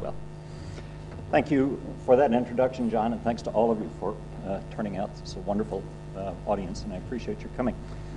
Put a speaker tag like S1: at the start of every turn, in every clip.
S1: well. Thank you for that introduction, John, and thanks to all of you for turning out. It's a wonderful audience, and I appreciate your coming.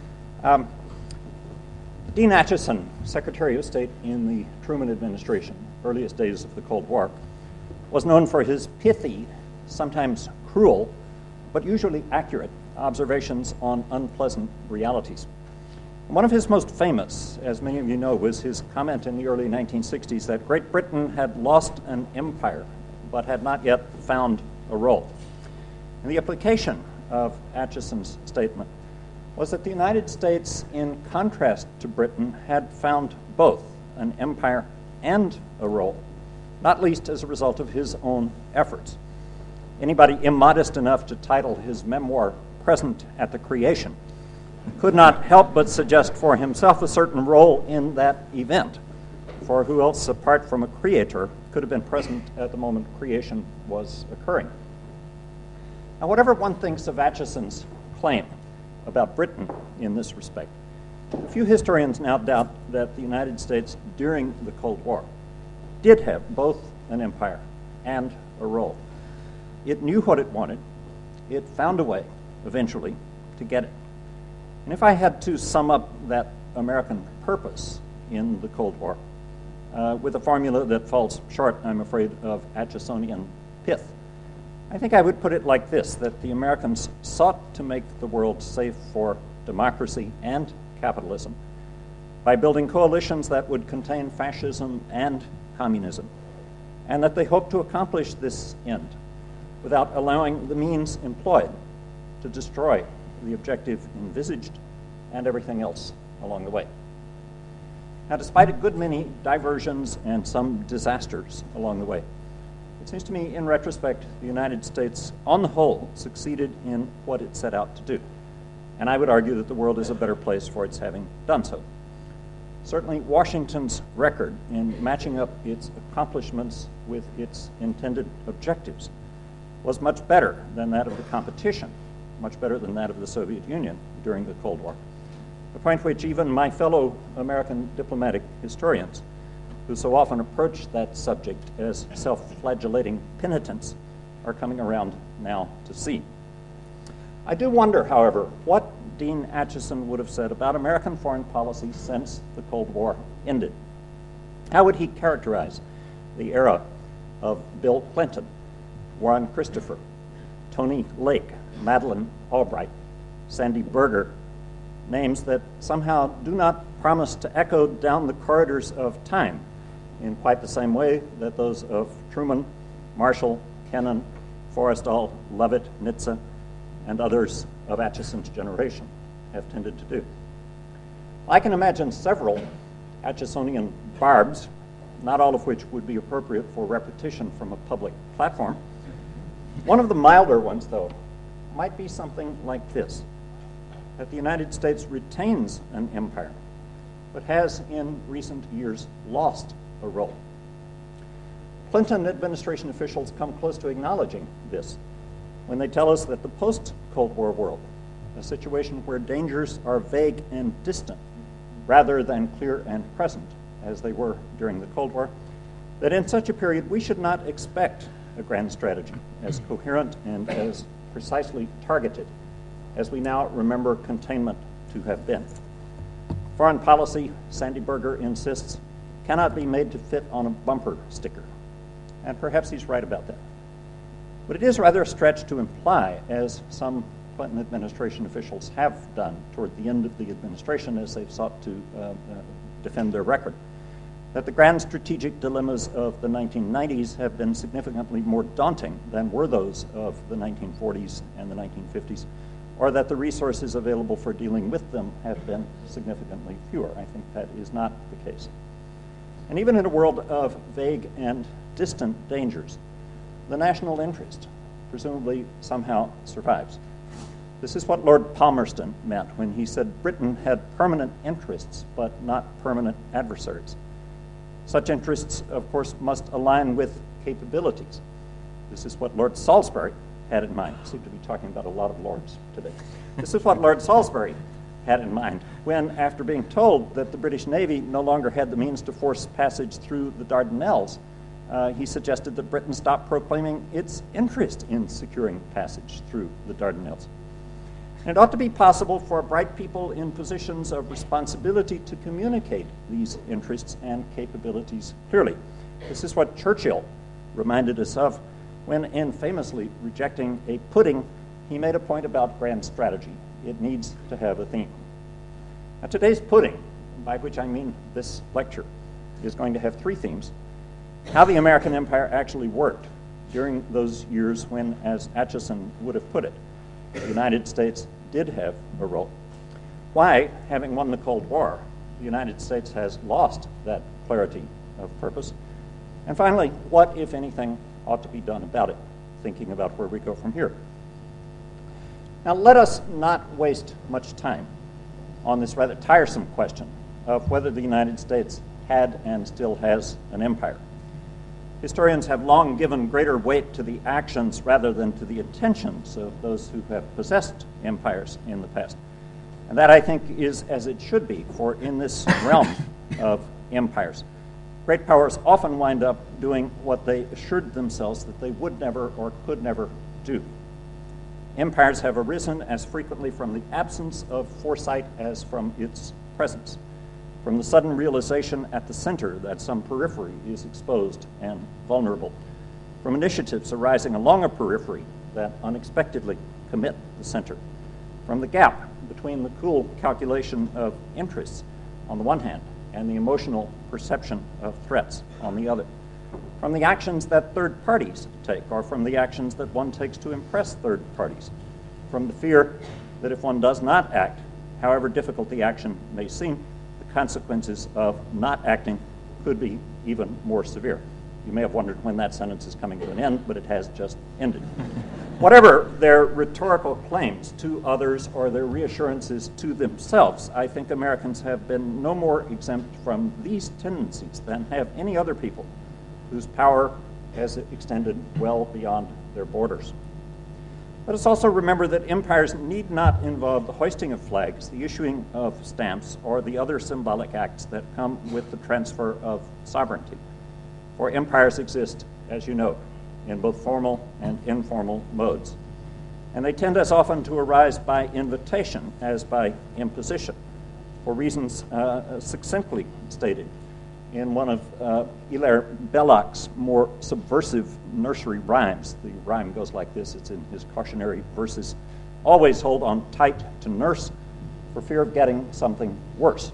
S1: Dean Acheson, Secretary of State in the Truman administration, earliest days of the Cold War, was known for his pithy, sometimes cruel, but usually accurate observations on unpleasant realities. One of his most famous, as many of you know, was his comment in the early 1960s that Great Britain had lost an empire, but had not yet found a role. And the implication of Acheson's statement was that the United States, in contrast to Britain, had found both an empire and a role, not least as a result of his own efforts. Anybody immodest enough to title his memoir Present at the Creation could not help but suggest for himself a certain role in that event, for who else apart from a creator could have been present at the moment creation was occurring. Now, whatever one thinks of Acheson's claim about Britain in this respect, a few historians now doubt that the United States during the Cold War did have both an empire and a role. It knew what it wanted. It found a way, eventually, to get it. And if I had to sum up that American purpose in the Cold War with a formula that falls short, I'm afraid, of Achesonian pith, I think I would put it like this, that the Americans sought to make the world safe for democracy and capitalism by building coalitions that would contain fascism and communism, and that they hoped to accomplish this end without allowing the means employed to destroy the objective envisaged and everything else along the way. Now, despite a good many diversions and some disasters along the way, it seems to me, in retrospect, the United States, on the whole, succeeded in what it set out to do. And I would argue that the world is a better place for its having done so. Certainly, Washington's record in matching up its accomplishments with its intended objectives was much better than that of the competition, much better than that of the Soviet Union during the Cold War, a point which even my fellow American diplomatic historians, who so often approach that subject as self-flagellating penitents, are coming around now to see. I do wonder, however, what Dean Acheson would have said about American foreign policy since the Cold War ended. How would he characterize the era of Bill Clinton, Warren Christopher, Tony Lake, Madeleine Albright, Sandy Berger, names that somehow do not promise to echo down the corridors of time in quite the same way that those of Truman, Marshall, Kennan, Forrestal, Lovett, Nitze, and others of Acheson's generation have tended to do. I can imagine several Achesonian barbs, not all of which would be appropriate for repetition from a public platform. One of the milder ones, though, might be something like this, that the United States retains an empire, but has in recent years lost a role. Clinton administration officials come close to acknowledging this when they tell us that the post-Cold War world, a situation where dangers are vague and distant rather than clear and present, as they were during the Cold War, that in such a period we should not expect a grand strategy as coherent and as precisely targeted as we now remember containment to have been. Foreign policy, Sandy Berger insists, cannot be made to fit on a bumper sticker. And perhaps he's right about that. But it is rather a stretch to imply, as some Clinton administration officials have done toward the end of the administration as they've sought to defend their record, that the grand strategic dilemmas of the 1990s have been significantly more daunting than were those of the 1940s and the 1950s, or that the resources available for dealing with them have been significantly fewer. I think that is not the case. And even in a world of vague and distant dangers, the national interest presumably somehow survives. This is what Lord Palmerston meant when he said Britain had permanent interests but not permanent adversaries. Such interests, of course, must align with capabilities. This is what Lord Salisbury had in mind. I seem to be talking about a lot of lords today. This is what Lord Salisbury had in mind when, after being told that the British Navy no longer had the means to force passage through the Dardanelles, he suggested that Britain stop proclaiming its interest in securing passage through the Dardanelles. And it ought to be possible for bright people in positions of responsibility to communicate these interests and capabilities clearly. This is what Churchill reminded us of when, in famously rejecting a pudding, he made a point about grand strategy. It needs to have a theme. Now, today's pudding, by which I mean this lecture, is going to have three themes. How the American empire actually worked during those years when, as Acheson would have put it, the United States did have a role. Why, having won the Cold War, the United States has lost that clarity of purpose. And finally, what, if anything, ought to be done about it, thinking about where we go from here. Now, let us not waste much time on this rather tiresome question of whether the United States had and still has an empire. Historians have long given greater weight to the actions rather than to the intentions of those who have possessed empires in the past. And that, I think, is as it should be, for in this realm of empires, great powers often wind up doing what they assured themselves that they would never or could never do. Empires have arisen as frequently from the absence of foresight as from its presence, from the sudden realization at the center that some periphery is exposed and vulnerable, from initiatives arising along a periphery that unexpectedly commit the center, from the gap between the cool calculation of interests on the one hand and the emotional perception of threats on the other, from the actions that third parties take or from the actions that one takes to impress third parties, from the fear that if one does not act, however difficult the action may seem, the consequences of not acting could be even more severe. You may have wondered when that sentence is coming to an end, but it has just ended. Whatever their rhetorical claims to others or their reassurances to themselves, I think Americans have been no more exempt from these tendencies than have any other people whose power has extended well beyond their borders. Let us also remember that empires need not involve the hoisting of flags, the issuing of stamps, or the other symbolic acts that come with the transfer of sovereignty. For empires exist, as you know, in both formal and informal modes. And they tend as often to arise by invitation as by imposition, for reasons succinctly stated in one of Hilaire Belloc's more subversive nursery rhymes. The rhyme goes like this, it's in his cautionary verses: always hold on tight to nurse for fear of getting something worse.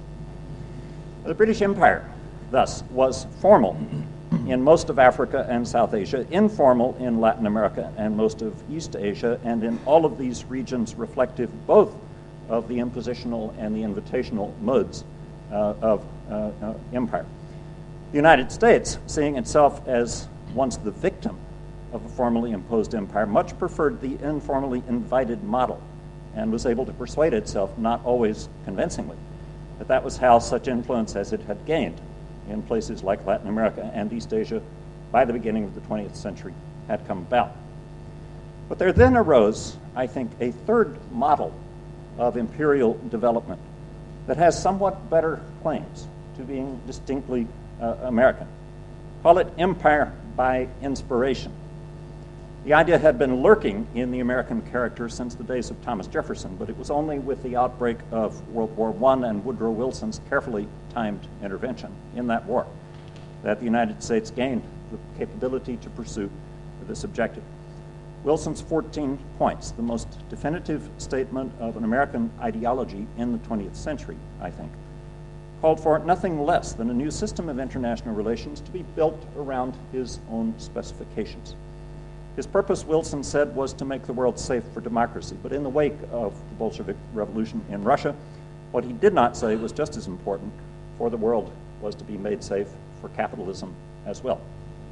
S1: The British Empire, thus, was formal in most of Africa and South Asia, informal in Latin America and most of East Asia, and in all of these regions reflective both of the impositional and the invitational modes of empire. The United States, seeing itself as once the victim of a formally imposed empire, much preferred the informally invited model and was able to persuade itself, not always convincingly, that that was how such influence as it had gained in places like Latin America and East Asia by the beginning of the 20th century had come about. But there then arose, I think, a third model of imperial development that has somewhat better claims to being distinctly American. Call it empire by inspiration. The idea had been lurking in the American character since the days of Thomas Jefferson, but it was only with the outbreak of World War I and Woodrow Wilson's carefully timed intervention in that war that the United States gained the capability to pursue this objective. Wilson's 14 points, the most definitive statement of an American ideology in the 20th century, I think, called for nothing less than a new system of international relations to be built around his own specifications. His purpose, Wilson said, was to make the world safe for democracy. But in the wake of the Bolshevik Revolution in Russia, what he did not say was just as important, for the world was to be made safe for capitalism as well.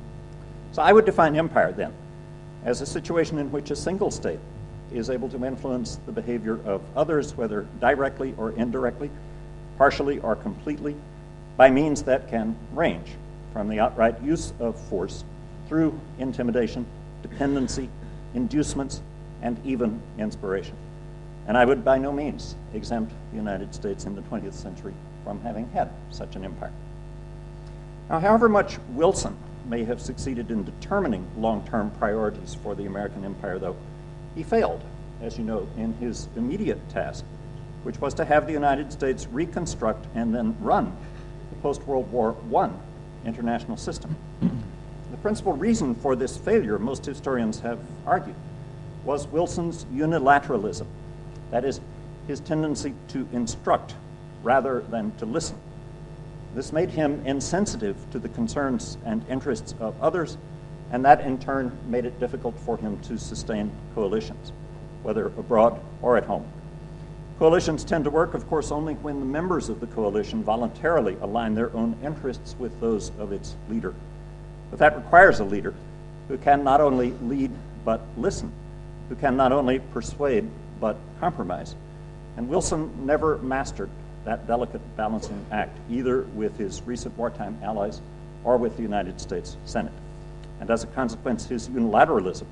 S1: So I would define empire then as a situation in which a single state is able to influence the behavior of others, whether directly or indirectly, partially or completely, by means that can range from the outright use of force through intimidation, dependency, inducements, and even inspiration. And I would by no means exempt the United States in the 20th century from having had such an empire. Now, however much Wilson may have succeeded in determining long-term priorities for the American empire, though, he failed, as you know, in his immediate task, which was to have the United States reconstruct and then run the post-World War I international system. The principal reason for this failure, most historians have argued, was Wilson's unilateralism, that is, his tendency to instruct rather than to listen. This made him insensitive to the concerns and interests of others, and that in turn made it difficult for him to sustain coalitions, whether abroad or at home. Coalitions tend to work, of course, only when the members of the coalition voluntarily align their own interests with those of its leader. But that requires a leader who can not only lead but listen, who can not only persuade but compromise. And Wilson never mastered that delicate balancing act, either with his recent wartime allies or with the United States Senate. And as a consequence, his unilateralism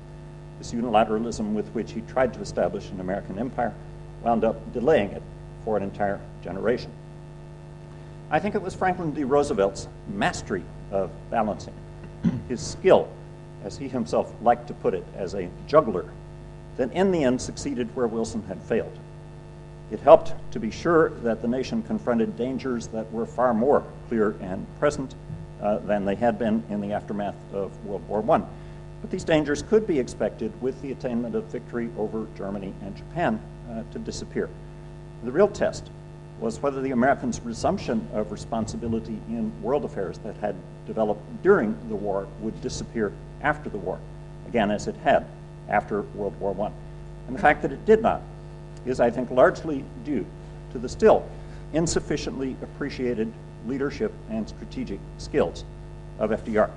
S1: with which he tried to establish an American empire, wound up delaying it for an entire generation. I think it was Franklin D. Roosevelt's mastery of balancing, his skill, as he himself liked to put it, as a juggler, that in the end succeeded where Wilson had failed. It helped to be sure that the nation confronted dangers that were far more clear and present than they had been in the aftermath of World War I. But these dangers could be expected with the attainment of victory over Germany and Japan to disappear. The real test was whether the Americans' resumption of responsibility in world affairs that had developed during the war would disappear after the war, again, as it had after World War I. And the fact that it did not is, I think, largely due to the still insufficiently appreciated leadership and strategic skills of FDR.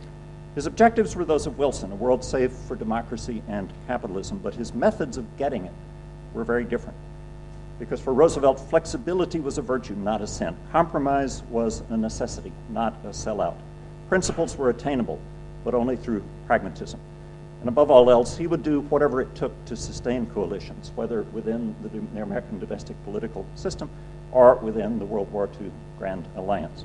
S1: His objectives were those of Wilson, a world safe for democracy and capitalism, but his methods of getting it were very different. Because for Roosevelt, flexibility was a virtue, not a sin. Compromise was a necessity, not a sellout. Principles were attainable, but only through pragmatism. And above all else, he would do whatever it took to sustain coalitions, whether within the American domestic political system or within the World War II Grand Alliance.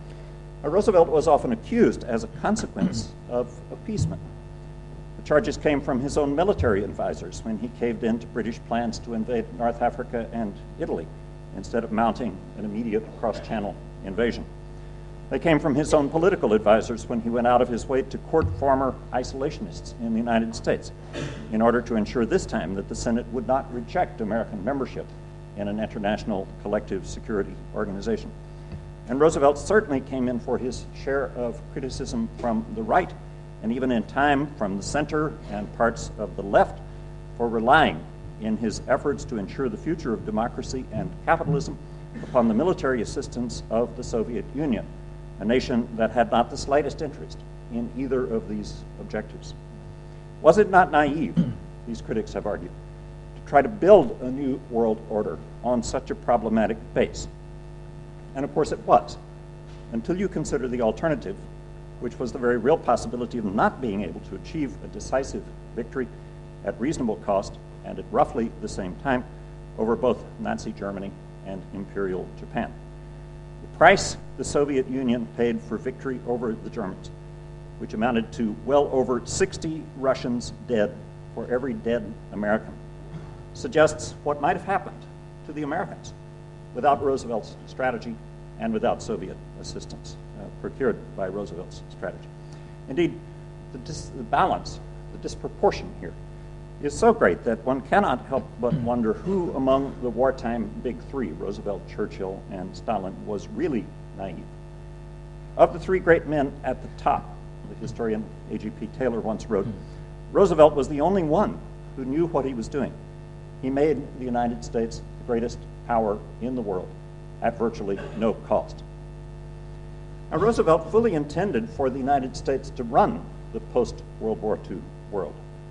S1: Roosevelt was often accused as a consequence of appeasement. The charges came from his own military advisors when he caved in to British plans to invade North Africa and Italy instead of mounting an immediate cross-channel invasion. They came from his own political advisors when he went out of his way to court former isolationists in the United States in order to ensure this time that the Senate would not reject American membership in an international collective security organization. And Roosevelt certainly came in for his share of criticism from the right, and even in time from the center and parts of the left, for relying in his efforts to ensure the future of democracy and capitalism upon the military assistance of the Soviet Union, a nation that had not the slightest interest in either of these objectives. Was it not naive, these critics have argued, to try to build a new world order on such a problematic base? And of course it was, until you consider the alternative, which was the very real possibility of not being able to achieve a decisive victory at reasonable cost and at roughly the same time over both Nazi Germany and Imperial Japan. The price the Soviet Union paid for victory over the Germans, which amounted to well over 60 Russians dead for every dead American, suggests what might have happened to the Americans without Roosevelt's strategy and without Soviet assistance procured by Roosevelt's strategy. Indeed, the balance, the disproportion here, is so great that one cannot help but wonder who among the wartime big three, Roosevelt, Churchill, and Stalin, was really naive. Of the three great men at the top, the historian A.G.P. Taylor once wrote, Roosevelt was the only one who knew what he was doing. He made the United States the greatest power in the world at virtually no cost. Now, Roosevelt fully intended for the United States to run the post-World War II world.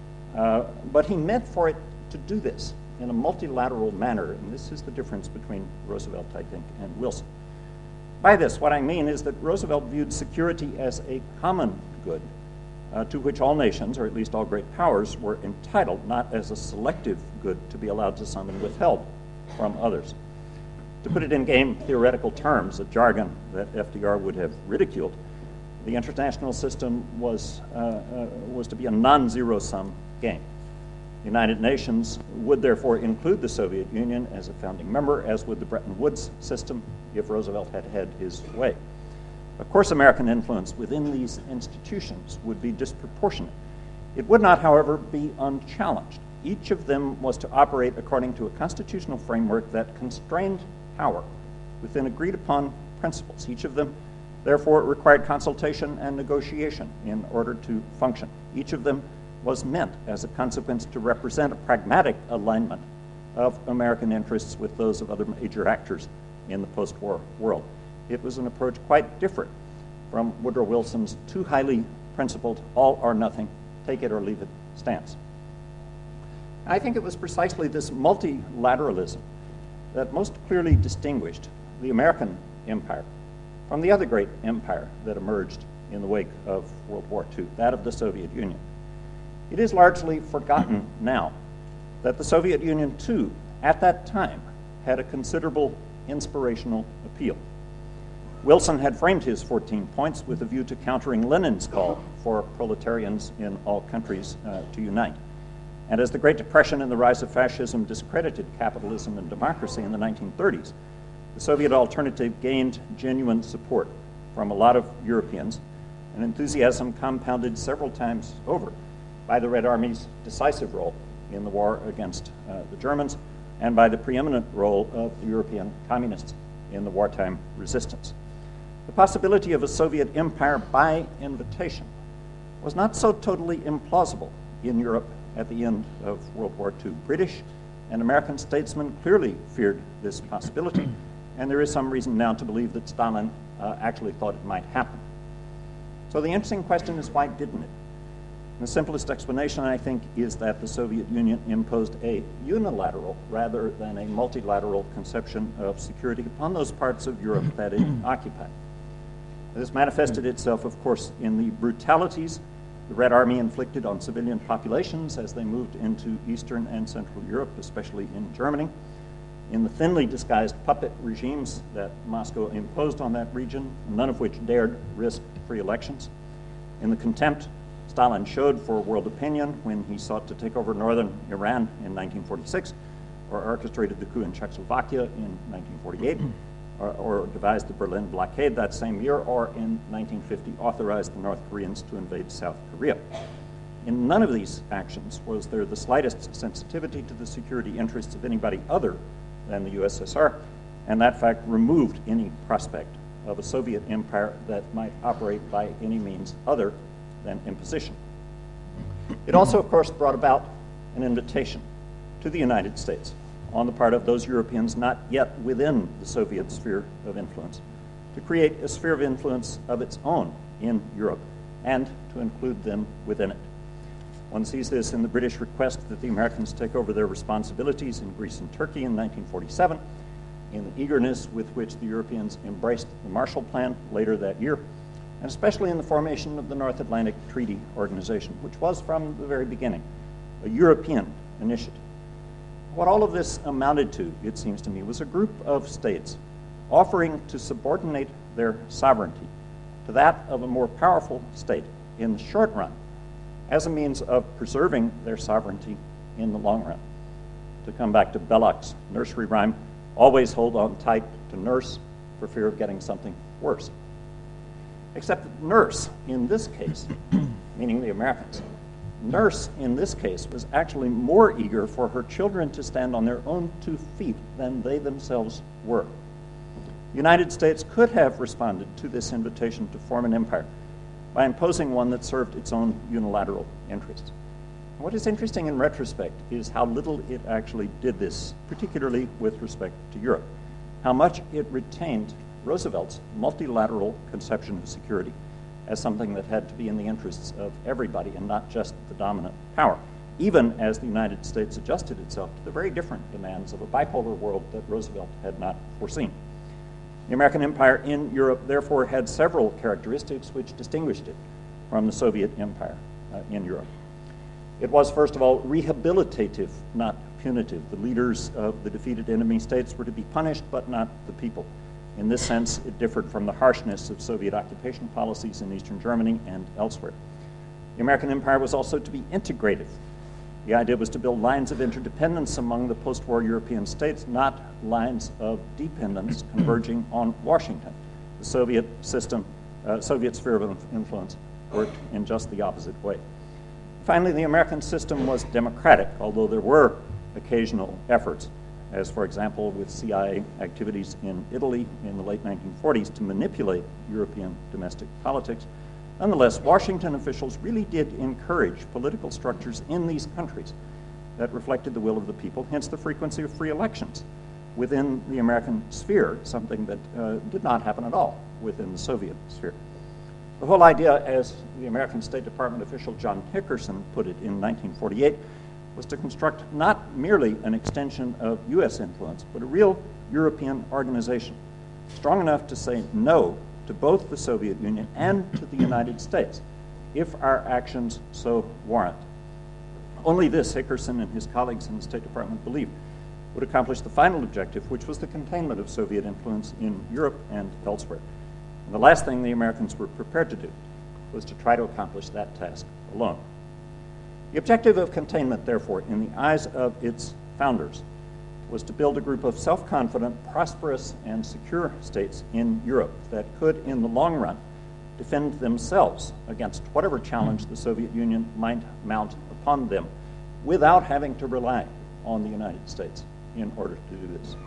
S1: But he meant for it to do this in a multilateral manner, and this is the difference between Roosevelt, I think, and Wilson. By this, what I mean is that Roosevelt viewed security as a common good to which all nations, or at least all great powers, were entitled, not as a selective good to be allowed to some and withheld from others. To put it in game theoretical terms, a jargon that FDR would have ridiculed, The international system was to be a non-zero-sum game. The United Nations would therefore include the Soviet Union as a founding member, as would the Bretton Woods system if Roosevelt had had his way. Of course, American influence within these institutions would be disproportionate. It would not, however, be unchallenged. Each of them was to operate according to a constitutional framework that constrained power within agreed-upon principles. Each of them, therefore, required consultation and negotiation in order to function. Each of them was meant, as a consequence, to represent a pragmatic alignment of American interests with those of other major actors in the post-war world. It was an approach quite different from Woodrow Wilson's too highly principled, all or nothing, take it or leave it stance. I think it was precisely this multilateralism that most clearly distinguished the American empire from the other great empire that emerged in the wake of World War II, that of the Soviet Union. It is largely forgotten now that the Soviet Union, too, at that time, had a considerable inspirational appeal. Wilson had framed his 14 points with a view to countering Lenin's call for proletarians in all countries to unite. And as the Great Depression and the rise of fascism discredited capitalism and democracy in the 1930s, the Soviet alternative gained genuine support from a lot of Europeans, an enthusiasm compounded several times over by the Red Army's decisive role in the war against the Germans and by the preeminent role of the European communists in the wartime resistance. The possibility of a Soviet empire by invitation was not so totally implausible in Europe at the end of World War II. British and American statesmen clearly feared this possibility, and there is some reason now to believe that Stalin actually thought it might happen. So the interesting question is, why didn't it? And the simplest explanation, I think, is that the Soviet Union imposed a unilateral rather than a multilateral conception of security upon those parts of Europe that it occupied. This manifested itself, of course, in the brutalities the Red Army inflicted on civilian populations as they moved into Eastern and Central Europe, especially in Germany, in the thinly disguised puppet regimes that Moscow imposed on that region, none of which dared risk free elections, in the contempt Stalin showed for world opinion when he sought to take over northern Iran in 1946, or orchestrated the coup in Czechoslovakia in 1948, or devised the Berlin blockade that same year, or in 1950 authorized the North Koreans to invade South Korea. In none of these actions was there the slightest sensitivity to the security interests of anybody other than the USSR, and that fact removed any prospect of a Soviet empire that might operate by any means other than imposition. It also, of course, brought about an invitation to the United States on the part of those Europeans not yet within the Soviet sphere of influence, to create a sphere of influence of its own in Europe and to include them within it. One sees this in the British request that the Americans take over their responsibilities in Greece and Turkey in 1947, in the eagerness with which the Europeans embraced the Marshall Plan later that year, and especially in the formation of the North Atlantic Treaty Organization, which was from the very beginning a European initiative. What all of this amounted to, it seems to me, was a group of states offering to subordinate their sovereignty to that of a more powerful state in the short run as a means of preserving their sovereignty in the long run. To come back to Belloc's nursery rhyme, always hold on tight to nurse for fear of getting something worse. Except that nurse, in this case, meaning the Americans, nurse in this case was actually more eager for her children to stand on their own 2 feet than they themselves were. The United States could have responded to this invitation to form an empire by imposing one that served its own unilateral interests. What is interesting in retrospect is how little it actually did this, particularly with respect to Europe, how much it retained Roosevelt's multilateral conception of security as something that had to be in the interests of everybody and not just the dominant power, even as the United States adjusted itself to the very different demands of a bipolar world that Roosevelt had not foreseen. The American empire in Europe, therefore, had several characteristics which distinguished it from the Soviet empire in Europe. It was, first of all, rehabilitative, not punitive. The leaders of the defeated enemy states were to be punished, but not the people. In this sense, it differed from the harshness of Soviet occupation policies in Eastern Germany and elsewhere. The American empire was also to be integrative. The idea was to build lines of interdependence among the post-war European states, not lines of dependence converging on Washington. The Soviet system, Soviet sphere of influence worked in just the opposite way. Finally, the American system was democratic, although there were occasional efforts, as for example with CIA activities in Italy in the late 1940s to manipulate European domestic politics. Nonetheless, Washington officials really did encourage political structures in these countries that reflected the will of the people, hence the frequency of free elections within the American sphere, something that did not happen at all within the Soviet sphere. The whole idea, as the American State Department official John Hickerson put it in 1948, was to construct not merely an extension of US influence, but a real European organization, strong enough to say no to both the Soviet Union and to the United States, if our actions so warrant. Only this, Hickerson and his colleagues in the State Department believed, would accomplish the final objective, which was the containment of Soviet influence in Europe and elsewhere. And the last thing the Americans were prepared to do was to try to accomplish that task alone. The objective of containment, therefore, in the eyes of its founders, was to build a group of self-confident, prosperous, and secure states in Europe that could, in the long run, defend themselves against whatever challenge the Soviet Union might mount upon them without having to rely on the United States in order to do this.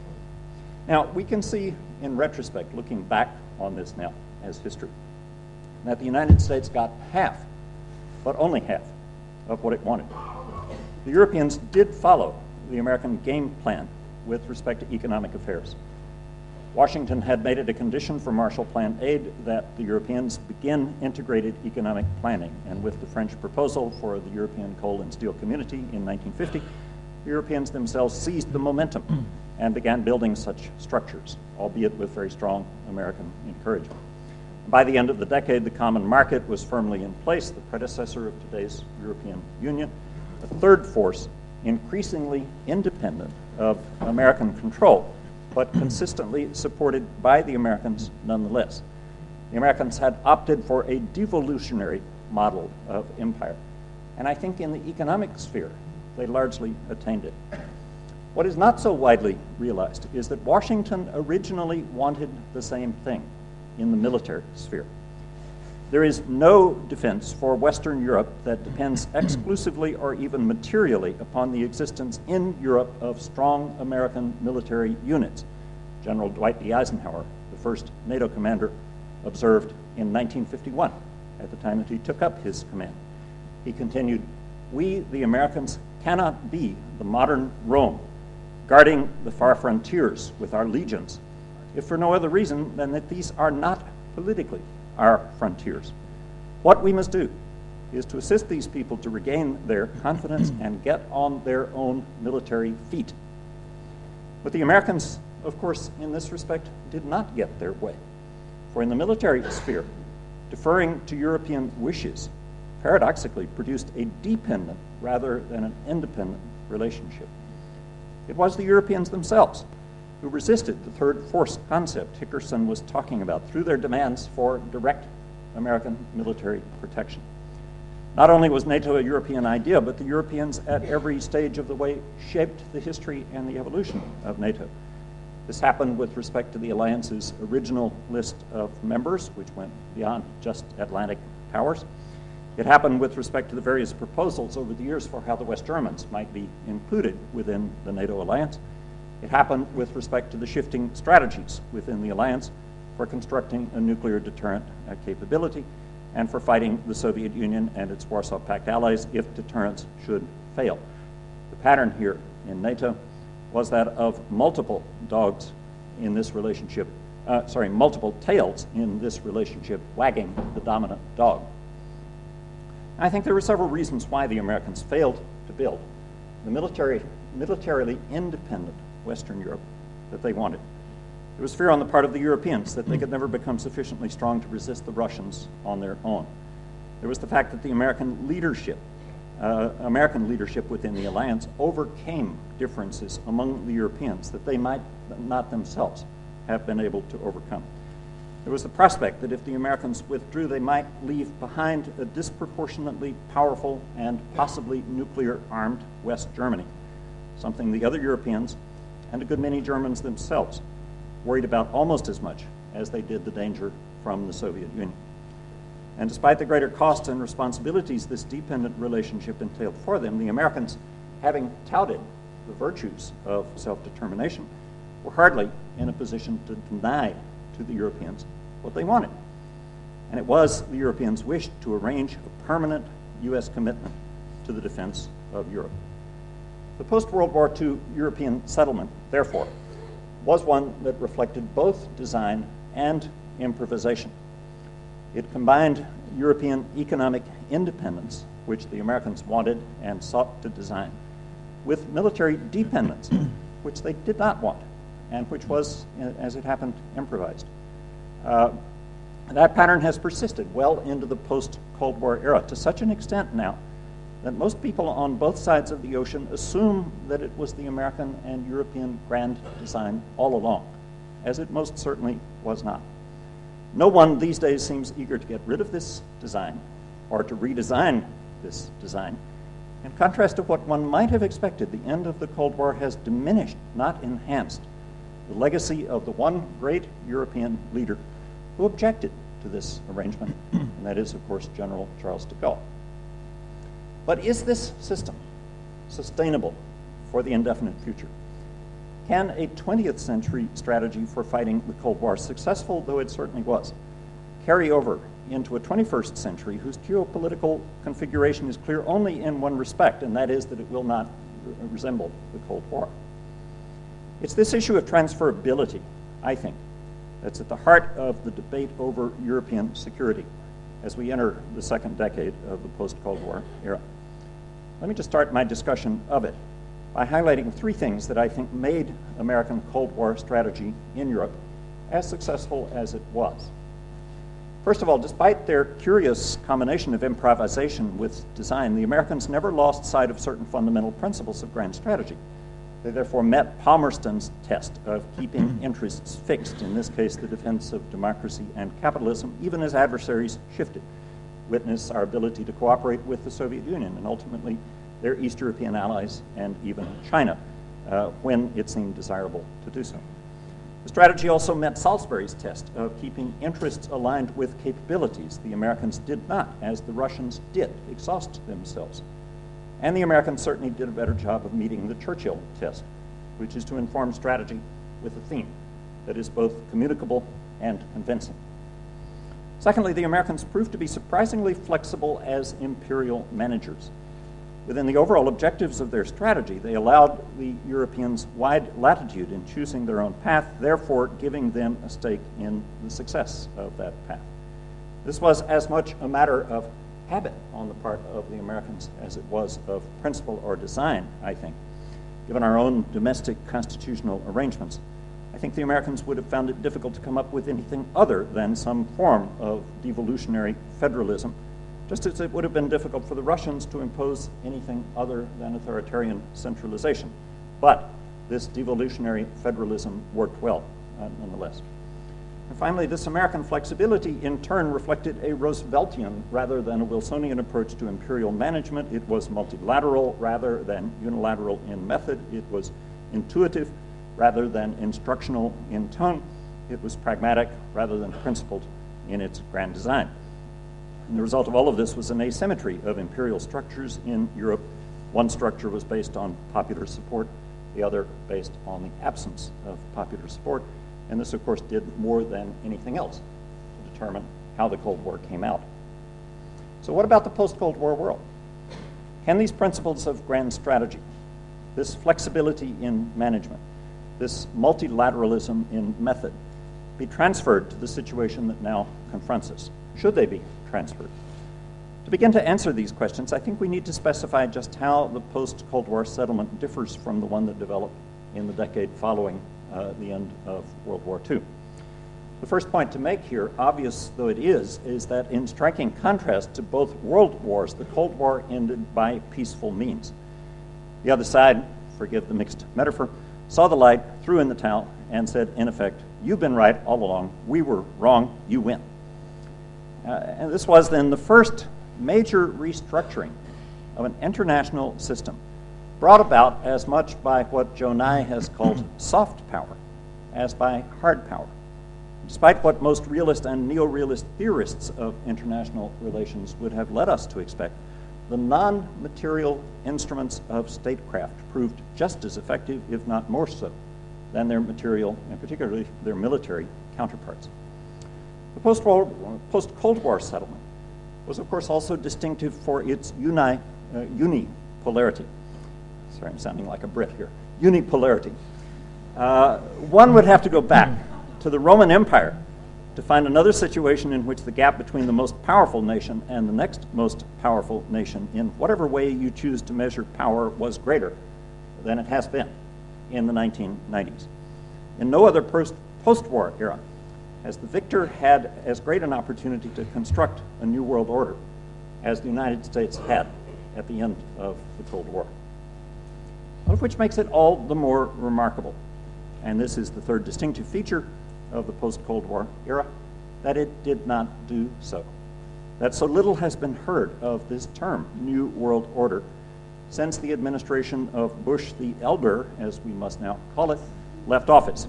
S1: Now, we can see in retrospect, looking back on this now as history, that the United States got half, but only half, of what it wanted. The Europeans did follow the American game plan with respect to economic affairs. Washington had made it a condition for Marshall Plan aid that the Europeans begin integrated economic planning, and with the French proposal for the European Coal and Steel Community in 1950, the Europeans themselves seized the momentum and began building such structures, albeit with very strong American encouragement. By the end of the decade, the common market was firmly in place, the predecessor of today's European Union, a third force increasingly independent of American control, but consistently supported by the Americans nonetheless. The Americans had opted for a devolutionary model of empire, and I think in the economic sphere, they largely attained it. What is not so widely realized is that Washington originally wanted the same thing in the military sphere. There is no defense for Western Europe that depends exclusively or even materially upon the existence in Europe of strong American military units. General Dwight D. Eisenhower, the first NATO commander, observed in 1951, at the time that he took up his command. He continued, "We, the Americans, cannot be the modern Rome, guarding the far frontiers with our legions, if for no other reason than that these are not politically our frontiers. What we must do is to assist these people to regain their confidence and get on their own military feet." But the Americans, of course, in this respect, did not get their way. For in the military sphere, deferring to European wishes paradoxically produced a dependent rather than an independent relationship. It was the Europeans themselves who resisted the third force concept Hickerson was talking about through their demands for direct American military protection. Not only was NATO a European idea, but the Europeans at every stage of the way shaped the history and the evolution of NATO. This happened with respect to the alliance's original list of members, which went beyond just Atlantic powers. It happened with respect to the various proposals over the years for how the West Germans might be included within the NATO alliance. It happened with respect to the shifting strategies within the alliance for constructing a nuclear deterrent capability and for fighting the Soviet Union and its Warsaw Pact allies if deterrence should fail. The pattern here in NATO was that of multiple dogs in this relationship, multiple tails in this relationship wagging the dominant dog. I think there were several reasons why the Americans failed to build the militarily independent Western Europe that they wanted. There was fear on the part of the Europeans that they could never become sufficiently strong to resist the Russians on their own. There was the fact that the American leadership within the alliance overcame differences among the Europeans that they might not themselves have been able to overcome. There was the prospect that if the Americans withdrew, they might leave behind a disproportionately powerful and possibly nuclear-armed West Germany, something the other Europeans and a good many Germans themselves worried about almost as much as they did the danger from the Soviet Union. And despite the greater costs and responsibilities this dependent relationship entailed for them, the Americans, having touted the virtues of self-determination, were hardly in a position to deny to the Europeans what they wanted. And it was the Europeans' wish to arrange a permanent U.S. commitment to the defense of Europe. The post-World War II European settlement, therefore, was one that reflected both design and improvisation. It combined European economic independence, which the Americans wanted and sought to design, with military dependence, which they did not want, and which was, as it happened, improvised. That pattern has persisted well into the post-Cold War era, to such an extent now that most people on both sides of the ocean assume that it was the American and European grand design all along, as it most certainly was not. No one these days seems eager to get rid of this design or to redesign this design. In contrast to what one might have expected, the end of the Cold War has diminished, not enhanced, the legacy of the one great European leader who objected to this arrangement, and that is, of course, General Charles de Gaulle. But is this system sustainable for the indefinite future? Can a 20th century strategy for fighting the Cold War, successful though it certainly was, carry over into a 21st century whose geopolitical configuration is clear only in one respect, and that is that it will not resemble the Cold War? It's this issue of transferability, I think, that's at the heart of the debate over European security as we enter the second decade of the post-Cold War era. Let me just start my discussion of it by highlighting three things that I think made American Cold War strategy in Europe as successful as it was. First of all, despite their curious combination of improvisation with design, the Americans never lost sight of certain fundamental principles of grand strategy. They therefore met Palmerston's test of keeping interests fixed, in this case the defense of democracy and capitalism, even as adversaries shifted. Witness our ability to cooperate with the Soviet Union and ultimately their East European allies and even China when it seemed desirable to do so. The strategy also met Salisbury's test of keeping interests aligned with capabilities. The Americans did not, as the Russians did, exhaust themselves. And the Americans certainly did a better job of meeting the Churchill test, which is to inform strategy with a theme that is both communicable and convincing. Secondly, the Americans proved to be surprisingly flexible as imperial managers. Within the overall objectives of their strategy, they allowed the Europeans wide latitude in choosing their own path, therefore giving them a stake in the success of that path. This was as much a matter of habit on the part of the Americans as it was of principle or design, I think. Given our own domestic constitutional arrangements, I think the Americans would have found it difficult to come up with anything other than some form of devolutionary federalism, just as it would have been difficult for the Russians to impose anything other than authoritarian centralization. But this devolutionary federalism worked well, nonetheless. And finally, this American flexibility in turn reflected a Rooseveltian rather than a Wilsonian approach to imperial management. It was multilateral rather than unilateral in method. It was intuitive rather than instructional in tone. It was pragmatic rather than principled in its grand design. And the result of all of this was an asymmetry of imperial structures in Europe. One structure was based on popular support, the other based on the absence of popular support. And this, of course, did more than anything else to determine how the Cold War came out. So what about the post-Cold War world? Can these principles of grand strategy, this flexibility in management, this multilateralism in method, be transferred to the situation that now confronts us? Should they be transferred? To begin to answer these questions, I think we need to specify just how the post-Cold War settlement differs from the one that developed in the decade following the end of World War II. The first point to make here, obvious though it is that in striking contrast to both world wars, the Cold War ended by peaceful means. The other side, forgive the mixed metaphor, saw the light, threw in the towel, and said, in effect, you've been right all along, we were wrong, you win. And this was then the first major restructuring of an international system, brought about as much by what Joe Nye has called soft power as by hard power. Despite what most realist and neo-realist theorists of international relations would have led us to expect, the non-material instruments of statecraft proved just as effective, if not more so, than their material, and particularly their military counterparts. The post-Cold War settlement was, of course, also distinctive for its unipolarity. Sorry, I'm sounding like a Brit here. Unipolarity. One would have to go back to the Roman Empire to find another situation in which the gap between the most powerful nation and the next most powerful nation, in whatever way you choose to measure power, was greater than it has been in the 1990s. In no other post-war era has the victor had as great an opportunity to construct a new world order as the United States had at the end of the Cold War. All of which makes it all the more remarkable, and this is the third distinctive feature of the post-Cold War era, that it did not do so. That so little has been heard of this term, New World Order, since the administration of Bush the Elder, as we must now call it, left office.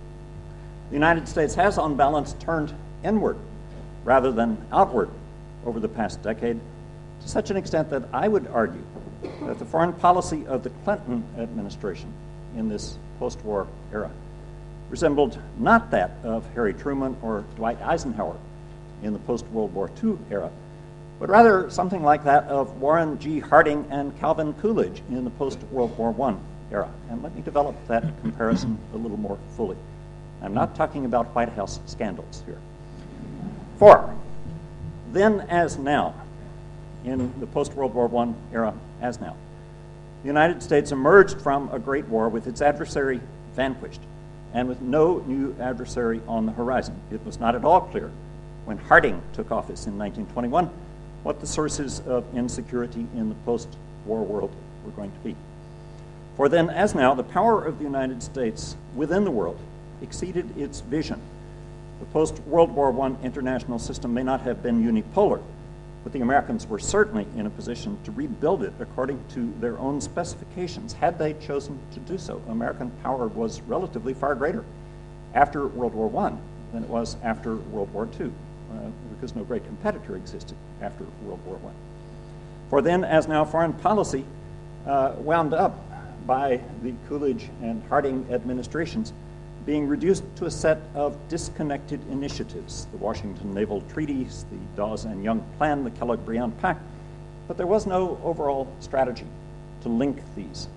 S1: The United States has, on balance, turned inward rather than outward over the past decade, to such an extent that I would argue that the foreign policy of the Clinton administration in this post-war era resembled not that of Harry Truman or Dwight Eisenhower in the post-World War II era, but rather something like that of Warren G. Harding and Calvin Coolidge in the post-World War I era. And let me develop that comparison a little more fully. I'm not talking about White House scandals here. For then as now, in the post-World War I era as now, the United States emerged from a great war with its adversary vanquished and with no new adversary on the horizon. It was not at all clear when Harding took office in 1921 what the sources of insecurity in the post-war world were going to be. For then, as now, the power of the United States within the world exceeded its vision. The post-World War I international system may not have been unipolar, but the Americans were certainly in a position to rebuild it according to their own specifications, had they chosen to do so. American power was relatively far greater after World War I than it was after World War II, because no great competitor existed after World War I. For then, as now, foreign policy wound up by the Coolidge and Harding administrations being reduced to a set of disconnected initiatives, the Washington Naval Treaties, the Dawes and Young Plan, the Kellogg-Briand Pact, but there was no overall strategy to link these,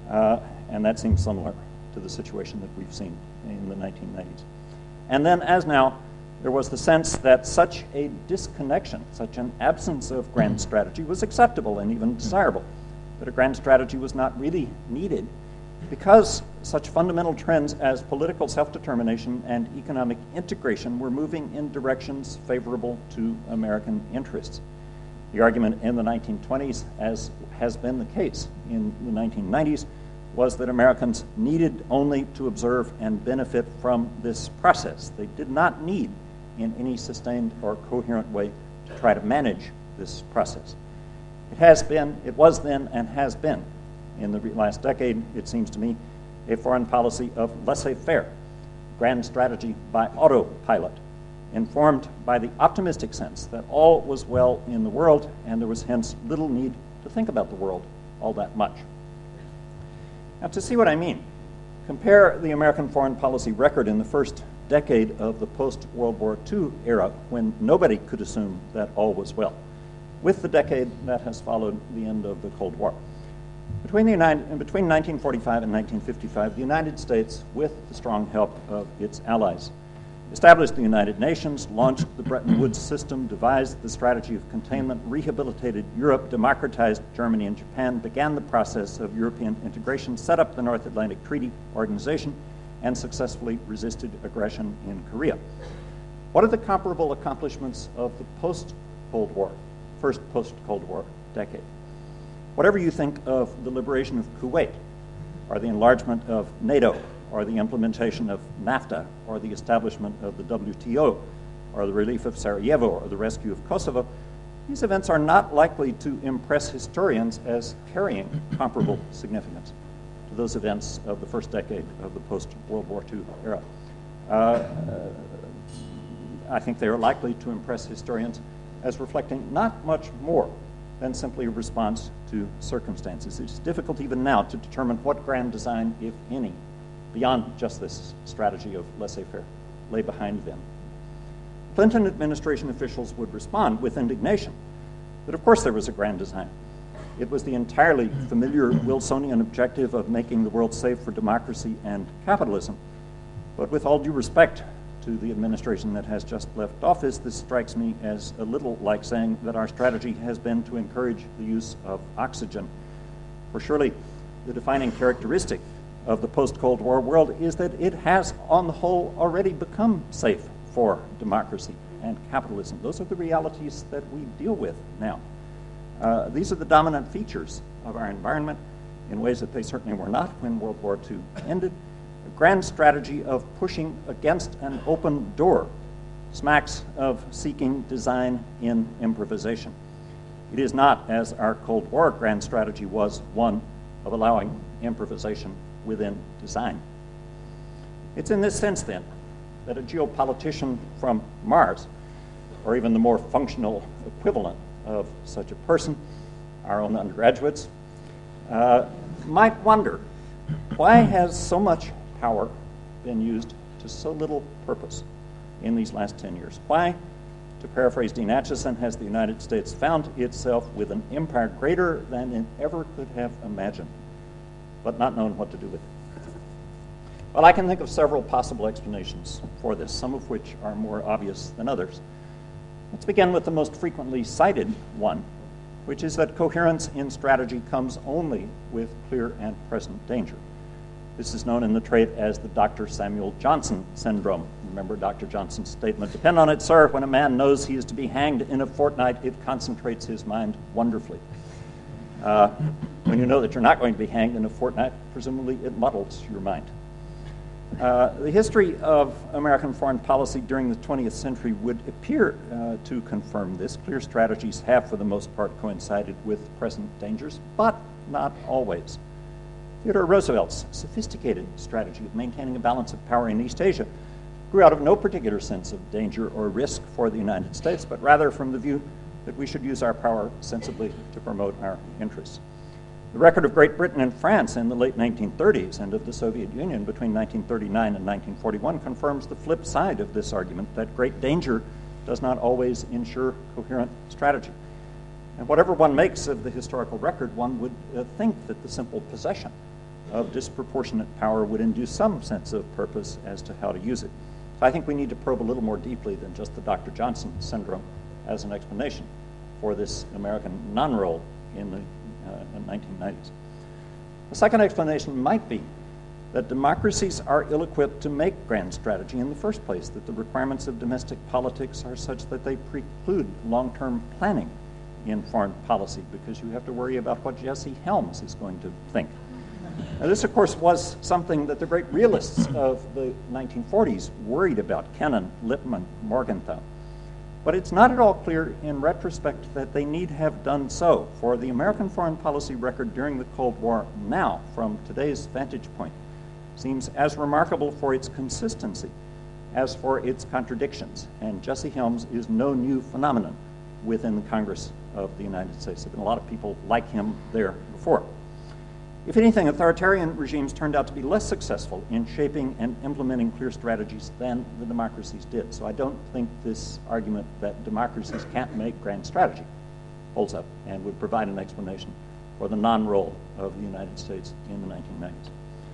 S1: and that seems similar to the situation that we've seen in the 1990s. And then, as now, there was the sense that such a disconnection, such an absence of grand strategy was acceptable and even desirable, but a grand strategy was not really needed because such fundamental trends as political self-determination and economic integration were moving in directions favorable to American interests. The argument in the 1920s, as has been the case in the 1990s, was that Americans needed only to observe and benefit from this process. They did not need, in any sustained or coherent way, to try to manage this process. It was then, and has been, in the last decade, it seems to me, a foreign policy of laissez-faire, grand strategy by autopilot, informed by the optimistic sense that all was well in the world and there was hence little need to think about the world all that much. Now, to see what I mean, compare the American foreign policy record in the first decade of the post-World War II era, when nobody could assume that all was well, with the decade that has followed the end of the Cold War. Between 1945 and 1955, the United States, with the strong help of its allies, established the United Nations, launched the Bretton Woods system, devised the strategy of containment, rehabilitated Europe, democratized Germany and Japan, began the process of European integration, set up the North Atlantic Treaty Organization, and successfully resisted aggression in Korea. What are the comparable accomplishments of the post-Cold War, first post-Cold War decade? Whatever you think of the liberation of Kuwait, or the enlargement of NATO, or the implementation of NAFTA, or the establishment of the WTO, or the relief of Sarajevo, or the rescue of Kosovo, these events are not likely to impress historians as carrying comparable significance to those events of the first decade of the post-World War II era. I think they are likely to impress historians as reflecting not much more than simply a response to circumstances. It's difficult even now to determine what grand design, if any, beyond just this strategy of laissez-faire, lay behind them. Clinton administration officials would respond with indignation that of course there was a grand design. It was the entirely familiar Wilsonian objective of making the world safe for democracy and capitalism. But with all due respect to the administration that has just left office, this strikes me as a little like saying that our strategy has been to encourage the use of oxygen. For surely the defining characteristic of the post-Cold War world is that it has, on the whole, already become safe for democracy and capitalism. Those are the realities that we deal with now. These are the dominant features of our environment in ways that they certainly were not when World War II ended. A grand strategy of pushing against an open door smacks of seeking design in improvisation. It is not, as our Cold War grand strategy was, one of allowing improvisation within design. It's in this sense, then, that a geopolitician from Mars, or even the more functional equivalent of such a person, our own undergraduates, might wonder, why has so much power been used to so little purpose in these last 10 years? Why, to paraphrase Dean Acheson, has the United States found itself with an empire greater than it ever could have imagined, but not known what to do with it? Well, I can think of several possible explanations for this, some of which are more obvious than others. Let's begin with the most frequently cited one, which is that coherence in strategy comes only with clear and present danger. This is known in the trade as the Dr. Samuel Johnson syndrome. Remember Dr. Johnson's statement, "Depend on it, sir, when a man knows he is to be hanged in a fortnight, it concentrates his mind wonderfully." When you know that you're not going to be hanged in a fortnight, presumably it muddles your mind. The history of American foreign policy during the 20th century would appear to confirm this. Clear strategies have, for the most part, coincided with present dangers, but not always. Theodore Roosevelt's sophisticated strategy of maintaining a balance of power in East Asia grew out of no particular sense of danger or risk for the United States, but rather from the view that we should use our power sensibly to promote our interests. The record of Great Britain and France in the late 1930s and of the Soviet Union between 1939 and 1941 confirms the flip side of this argument, that great danger does not always ensure coherent strategy. And whatever one makes of the historical record, one would think that the simple possession of disproportionate power would induce some sense of purpose as to how to use it. So I think we need to probe a little more deeply than just the Dr. Johnson syndrome as an explanation for this American non-role in the 1990s. The second explanation might be that democracies are ill-equipped to make grand strategy in the first place, that the requirements of domestic politics are such that they preclude long-term planning in foreign policy, because you have to worry about what Jesse Helms is going to think. Now, this, of course, was something that the great realists of the 1940s worried about: Kennan, Lippmann, Morgenthau. But it's not at all clear in retrospect that they need have done so, for the American foreign policy record during the Cold War now, from today's vantage point, seems as remarkable for its consistency as for its contradictions. And Jesse Helms is no new phenomenon within the Congress of the United States. There have been a lot of people like him there before. If anything, authoritarian regimes turned out to be less successful in shaping and implementing clear strategies than the democracies did. So I don't think this argument that democracies can't make grand strategy holds up and would provide an explanation for the non-role of the United States in the 1990s.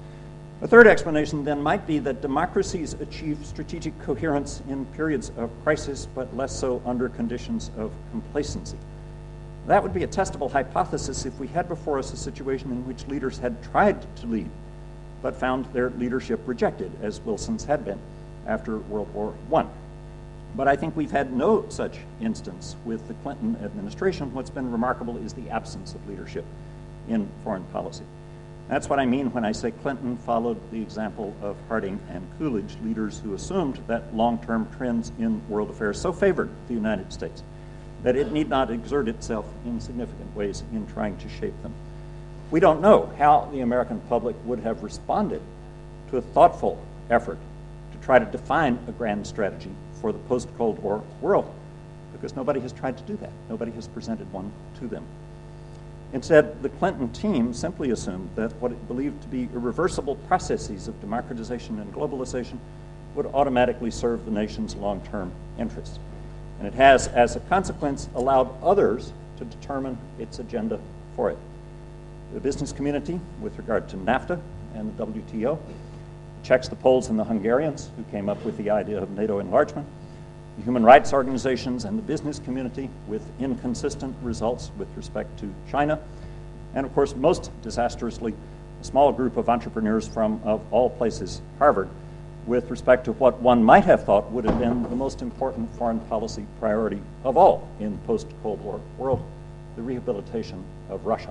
S1: A third explanation then might be that democracies achieve strategic coherence in periods of crisis, but less so under conditions of complacency. That would be a testable hypothesis if we had before us a situation in which leaders had tried to lead, but found their leadership rejected, as Wilson's had been after World War I. But I think we've had no such instance with the Clinton administration. What's been remarkable is the absence of leadership in foreign policy. That's what I mean when I say Clinton followed the example of Harding and Coolidge, leaders who assumed that long-term trends in world affairs so favored the United States that it need not exert itself in significant ways in trying to shape them. We don't know how the American public would have responded to a thoughtful effort to try to define a grand strategy for the post-Cold War world, because nobody has tried to do that. Nobody has presented one to them. Instead, the Clinton team simply assumed that what it believed to be irreversible processes of democratization and globalization would automatically serve the nation's long-term interests. And it has, as a consequence, allowed others to determine its agenda for it. The business community, with regard to NAFTA and the WTO, checks the Poles and the Hungarians, who came up with the idea of NATO enlargement, the human rights organizations and the business community with inconsistent results with respect to China, and of course, most disastrously, a small group of entrepreneurs from, of all places, Harvard, with respect to what one might have thought would have been the most important foreign policy priority of all in the post-Cold War world, the rehabilitation of Russia.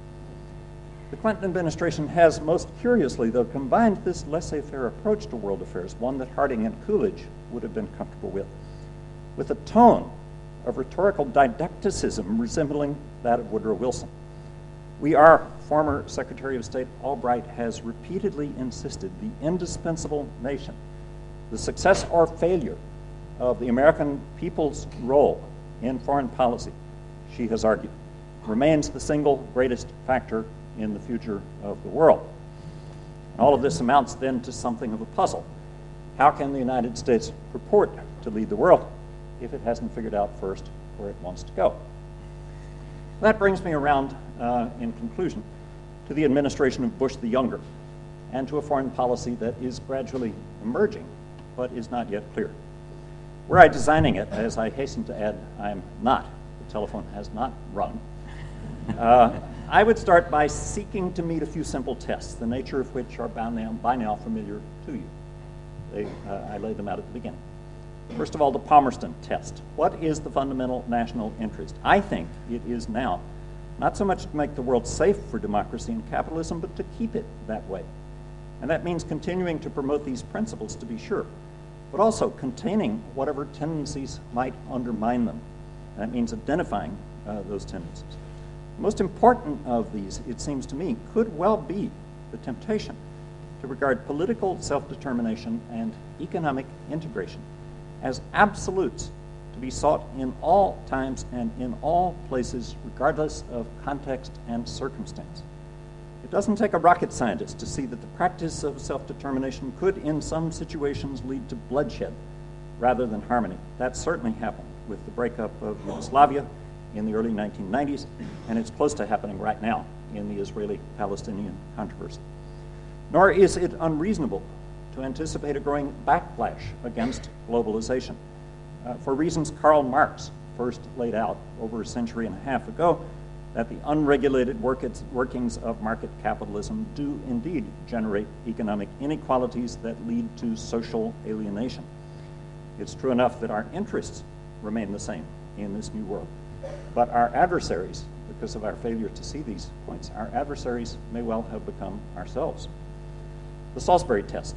S1: The Clinton administration has, most curiously, though, combined this laissez-faire approach to world affairs, one that Harding and Coolidge would have been comfortable with a tone of rhetorical didacticism resembling that of Woodrow Wilson. Our former Secretary of State Albright has repeatedly insisted the indispensable nation, the success or failure of the American people's role in foreign policy, she has argued, remains the single greatest factor in the future of the world. And all of this amounts then to something of a puzzle. How can the United States purport to lead the world if it hasn't figured out first where it wants to go? That brings me around, in conclusion, to the administration of Bush the Younger and to a foreign policy that is gradually emerging but is not yet clear. Were I designing it, as I hasten to add, I'm not, the telephone has not rung, I would start by seeking to meet a few simple tests, the nature of which are by now familiar to you. I laid them out at the beginning. First of all, the Palmerston test. What is the fundamental national interest? I think it is now not so much to make the world safe for democracy and capitalism, but to keep it that way. And that means continuing to promote these principles, to be sure, but also containing whatever tendencies might undermine them. And that means identifying those tendencies. The most important of these, it seems to me, could well be the temptation to regard political self-determination and economic integration as absolutes to be sought in all times and in all places, regardless of context and circumstance. It doesn't take a rocket scientist to see that the practice of self-determination could, in some situations, lead to bloodshed rather than harmony. That certainly happened with the breakup of Yugoslavia in the early 1990s, and it's close to happening right now in the Israeli-Palestinian controversy. Nor is it unreasonable to anticipate a growing backlash against globalization for reasons Karl Marx first laid out over a century and a half ago, that the unregulated workings of market capitalism do indeed generate economic inequalities that lead to social alienation. It's true enough that our interests remain the same in this new world, but our adversaries, because of our failure to see these points, our adversaries may well have become ourselves. The Salisbury test.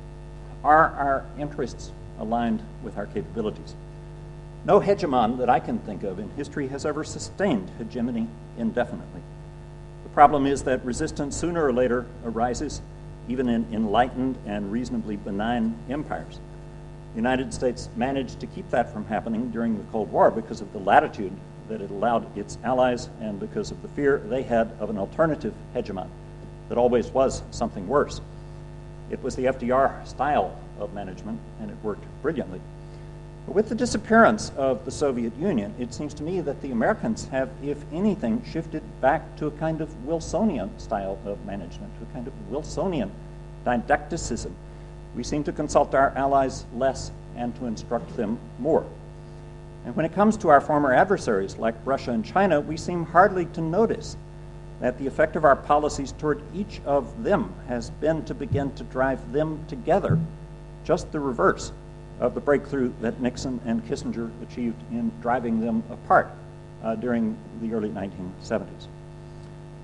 S1: Are our interests aligned with our capabilities? No hegemon that I can think of in history has ever sustained hegemony indefinitely. The problem is that resistance sooner or later arises, even in enlightened and reasonably benign empires. The United States managed to keep that from happening during the Cold War because of the latitude that it allowed its allies and because of the fear they had of an alternative hegemon that always was something worse. It was the FDR style of management, and it worked brilliantly. But with the disappearance of the Soviet Union, it seems to me that the Americans have, if anything, shifted back to a kind of Wilsonian style of management, to a kind of Wilsonian didacticism. We seem to consult our allies less and to instruct them more. And when it comes to our former adversaries, like Russia and China, we seem hardly to notice that the effect of our policies toward each of them has been to begin to drive them together, just the reverse of the breakthrough that Nixon and Kissinger achieved in driving them apart during the early 1970s.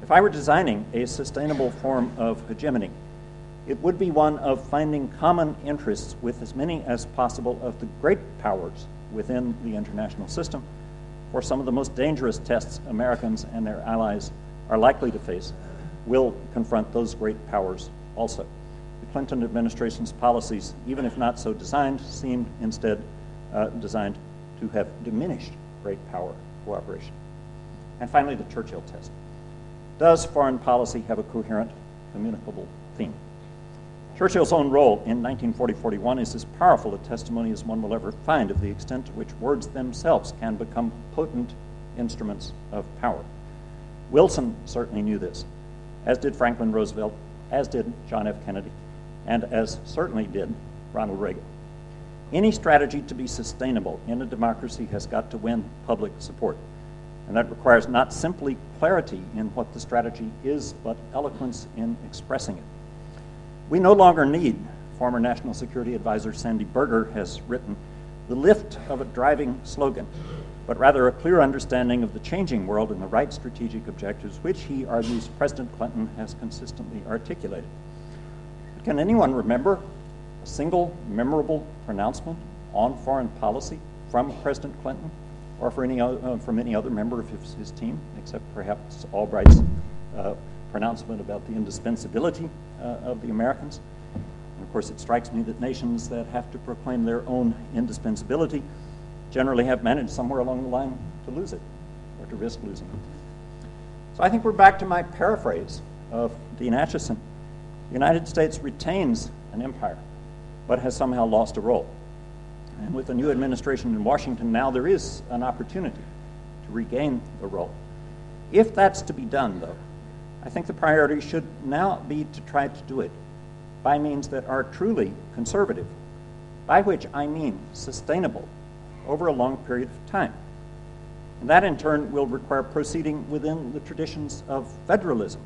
S1: If I were designing a sustainable form of hegemony, it would be one of finding common interests with as many as possible of the great powers within the international system, for some of the most dangerous tests Americans and their allies are likely to face will confront those great powers also. The Clinton administration's policies, even if not so designed, seemed instead designed to have diminished great power cooperation. And finally, the Churchill test. Does foreign policy have a coherent, communicable theme? Churchill's own role in 1940-41 is as powerful a testimony as one will ever find of the extent to which words themselves can become potent instruments of power. Wilson certainly knew this, as did Franklin Roosevelt, as did John F. Kennedy, and as certainly did Ronald Reagan. Any strategy to be sustainable in a democracy has got to win public support. And that requires not simply clarity in what the strategy is, but eloquence in expressing it. We no longer need, former National Security Advisor Sandy Berger has written, the lift of a driving slogan, but rather a clear understanding of the changing world and the right strategic objectives, which he argues President Clinton has consistently articulated. But can anyone remember a single memorable pronouncement on foreign policy from President Clinton or from any other member of his team, except perhaps Albright's pronouncement about the indispensability of the Americans? And of course, it strikes me that nations that have to proclaim their own indispensability generally have managed somewhere along the line to lose it, or to risk losing it. So I think we're back to my paraphrase of Dean Acheson. The United States retains an empire, but has somehow lost a role. And with the new administration in Washington now, there is an opportunity to regain the role. If that's to be done, though, I think the priority should now be to try to do it by means that are truly conservative, by which I mean sustainable over a long period of time. And that in turn will require proceeding within the traditions of federalism,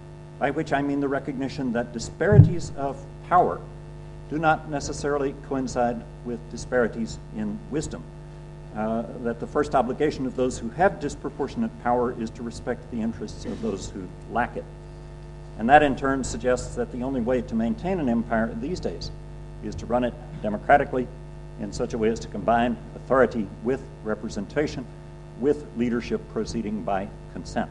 S1: by which I mean the recognition that disparities of power do not necessarily coincide with disparities in wisdom. That the first obligation of those who have disproportionate power is to respect the interests of those who lack it. And that in turn suggests that the only way to maintain an empire these days is to run it democratically in such a way as to combine authority with representation, with leadership proceeding by consent.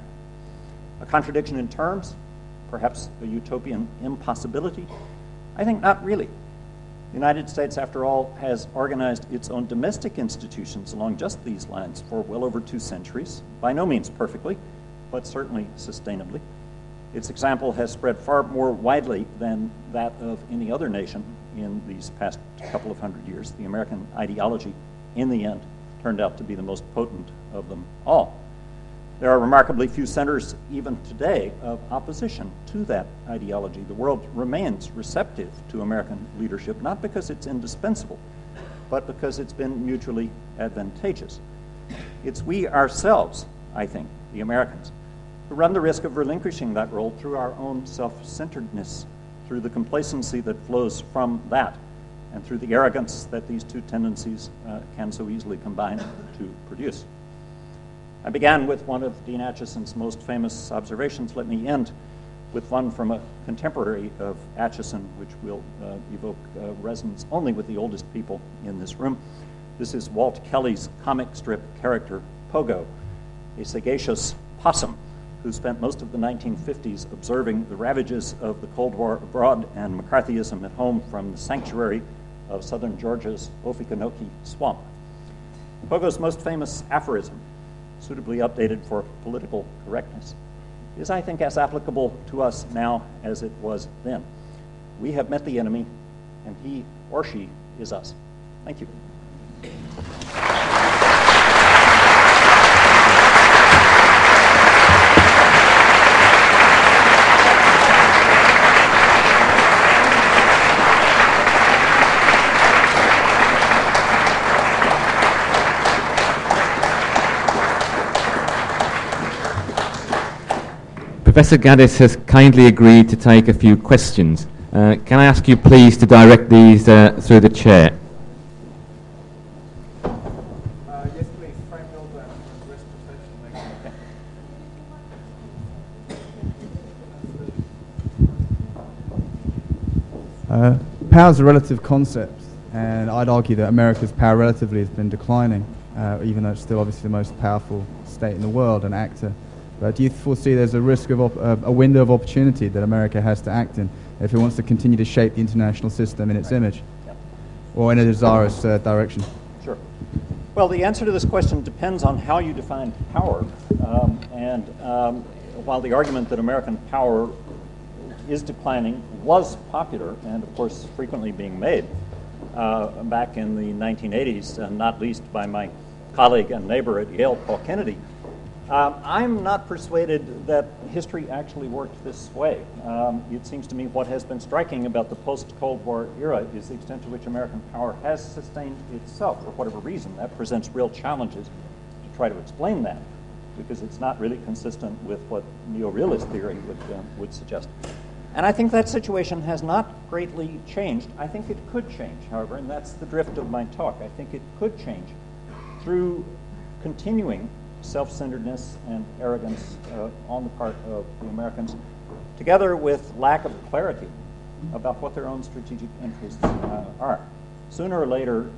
S1: A contradiction in terms, perhaps a utopian impossibility? I think not really. The United States, after all, has organized its own domestic institutions along just these lines for well over 2 centuries, by no means perfectly, but certainly sustainably. Its example has spread far more widely than that of any other nation in these past couple of hundred years. The American ideology, in the end, turned out to be the most potent of them all. There are remarkably few centers, even today, of opposition to that ideology. The world remains receptive to American leadership, not because it's indispensable, but because it's been mutually advantageous. It's we ourselves, I think, the Americans, who run the risk of relinquishing that role through our own self-centeredness, through the complacency that flows from that, and through the arrogance that these two tendencies can so easily combine to produce. I began with one of Dean Acheson's most famous observations. Let me end with one from a contemporary of Acheson, which will evoke resonance only with the oldest people in this room. This is Walt Kelly's comic strip character, Pogo, a sagacious possum who spent most of the 1950s observing the ravages of the Cold War abroad and McCarthyism at home from the sanctuary of southern Georgia's Ophikanoki swamp. Pogo's most famous aphorism, suitably updated for political correctness, is, I think, as applicable to us now as it was then. We have met the enemy, and he or she is us. Thank you.
S2: Professor Gaddis has kindly agreed to take a few questions. Can I ask you please to direct these through the chair?
S3: Yes, please. Frank Milburn from West Professional. Power's a relative concept, and I'd argue that America's power relatively has been declining, even though it's still obviously the most powerful state in the world, an actor. But do you foresee there's a risk of a window of opportunity that America has to act in if it wants to continue to shape the international system in its image, or in a desirous direction?
S1: Sure. Well, the answer to this question depends on how you define power. While the argument that American power is declining was popular and, of course, frequently being made back in the 1980s, and not least by my colleague and neighbor at Yale, Paul Kennedy, I'm not persuaded that history actually worked this way. It seems to me what has been striking about the post-Cold War era is the extent to which American power has sustained itself. For whatever reason, that presents real challenges to try to explain that, because it's not really consistent with what neo-realist theory would suggest. And I think that situation has not greatly changed. I think it could change, however, and that's the drift of my talk. I think it could change through continuing self-centeredness and arrogance on the part of the Americans, together with lack of clarity about what their own strategic interests are. Sooner or later,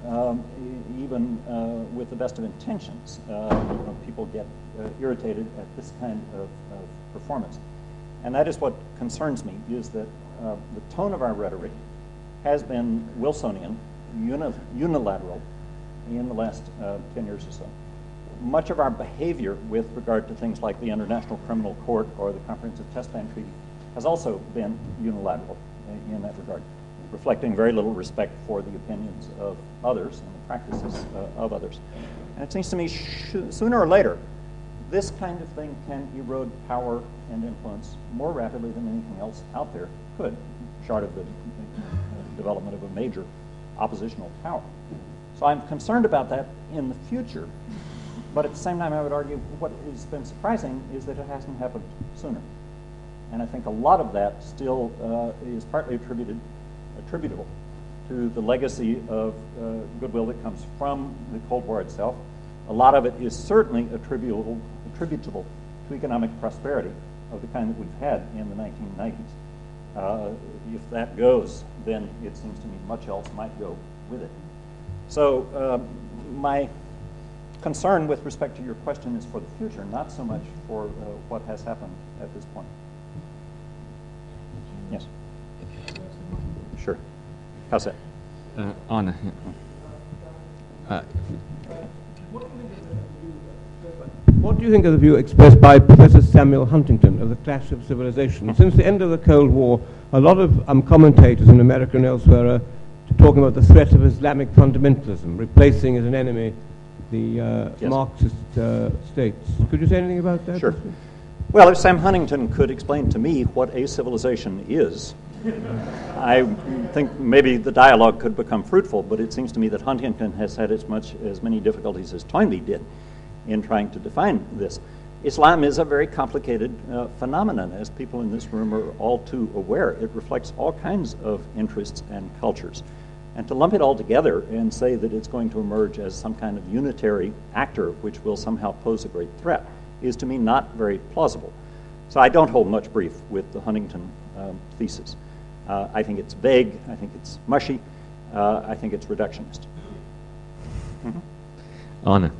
S1: even with the best of intentions, people get irritated at this kind of performance. And that is what concerns me, is that the tone of our rhetoric has been Wilsonian, unilateral, in the last 10 years or so. Much of our behavior with regard to things like the International Criminal Court or the Comprehensive Test Ban Treaty has also been unilateral in that regard, reflecting very little respect for the opinions of others and the practices of others. And it seems to me sooner or later, this kind of thing can erode power and influence more rapidly than anything else out there could, short of the development of a major oppositional power. So I'm concerned about that in the future. But at the same time, I would argue what has been surprising is that it hasn't happened sooner. And I think a lot of that still is partly attributable to the legacy of goodwill that comes from the Cold War itself. A lot of it is certainly attributable to economic prosperity of the kind that we've had in the 1990s. If that goes, then it seems to me much else might go with it. So my concern with respect to your question is for the future, not so much for what has happened at this point. Yes. Sure. How's that?
S2: Anna.
S4: What do you think of the view expressed by Professor Samuel Huntington of the clash of civilizations? Since the end of the Cold War, a lot of commentators in America and elsewhere are talking about the threat of Islamic fundamentalism, replacing as an enemy the Marxist states. Could you say anything about that?
S1: Sure. Well, if Sam Huntington could explain to me what a civilization is, I think maybe the dialogue could become fruitful, but it seems to me that Huntington has had as many difficulties as Toynbee did in trying to define this. Islam is a very complicated phenomenon, as people in this room are all too aware. It reflects all kinds of interests and cultures. And to lump it all together and say that it's going to emerge as some kind of unitary actor which will somehow pose a great threat is to me not very plausible. So I don't hold much brief with the Huntington thesis. I think it's vague, I think it's mushy, I think it's reductionist.
S2: Anna.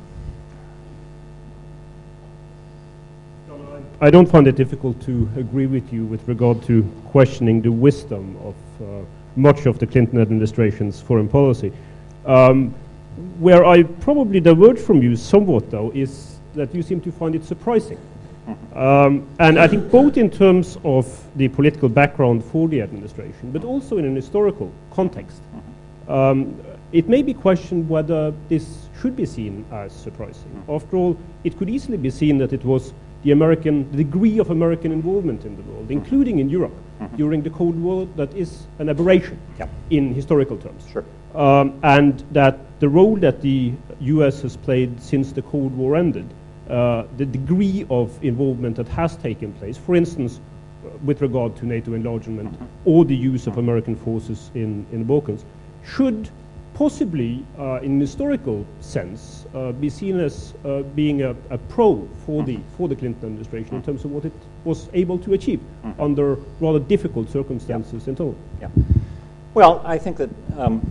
S5: I don't find it difficult to agree with you with regard to questioning the wisdom of much of the Clinton administration's foreign policy. Where I probably diverge from you somewhat, though, is that you seem to find it surprising. And I think both in terms of the political background for the administration, but also in an historical context, it may be questioned whether this should be seen as surprising. After all, it could easily be seen that it was the degree of American involvement in the world, including in Europe, during the Cold War, that is an aberration in historical terms.
S1: Sure.
S5: And that the role that the U.S. has played since the Cold War ended, the degree of involvement that has taken place, for instance, with regard to NATO enlargement or the use of American forces in the Balkans, should possibly, in an historical sense, be seen as being a pro for the Clinton administration in terms of what it was able to achieve under rather difficult circumstances in total.
S1: Yeah. Well, I think that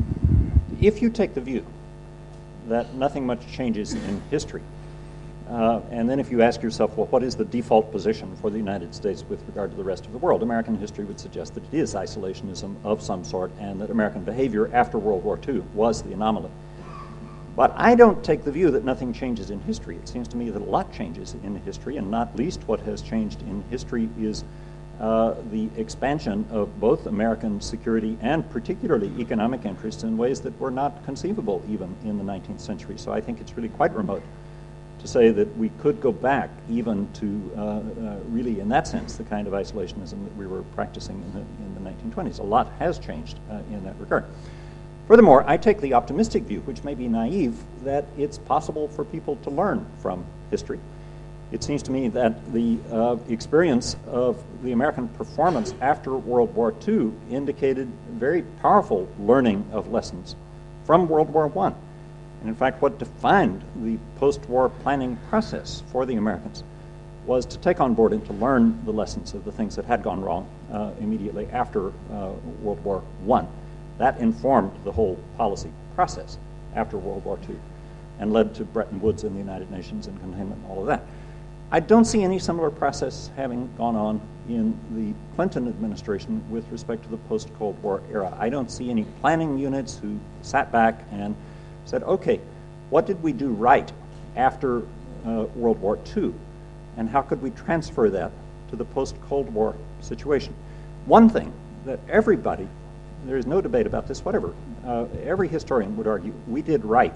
S1: if you take the view that nothing much changes in history, and then if you ask yourself, well, what is the default position for the United States with regard to the rest of the world? American history would suggest that it is isolationism of some sort, and that American behavior after World War II was the anomaly. But I don't take the view that nothing changes in history. It seems to me that a lot changes in history, and not least what has changed in history is the expansion of both American security and particularly economic interests in ways that were not conceivable even in the 19th century. So I think it's really quite remote to say that we could go back even to really, in that sense, the kind of isolationism that we were practicing in the 1920s. A lot has changed in that regard. Furthermore, I take the optimistic view, which may be naive, that it's possible for people to learn from history. It seems to me that the experience of the American performance after World War II indicated very powerful learning of lessons from World War I. And in fact, what defined the post-war planning process for the Americans was to take on board and to learn the lessons of the things that had gone wrong immediately after World War I. That informed the whole policy process after World War II and led to Bretton Woods and the United Nations and containment and all of that. I don't see any similar process having gone on in the Clinton administration with respect to the post-Cold War era. I don't see any planning units who sat back and said, okay, what did we do right after World War II, and how could we transfer that to the post-Cold War situation? One thing that everybody, there is no debate about this, whatever, every historian would argue we did right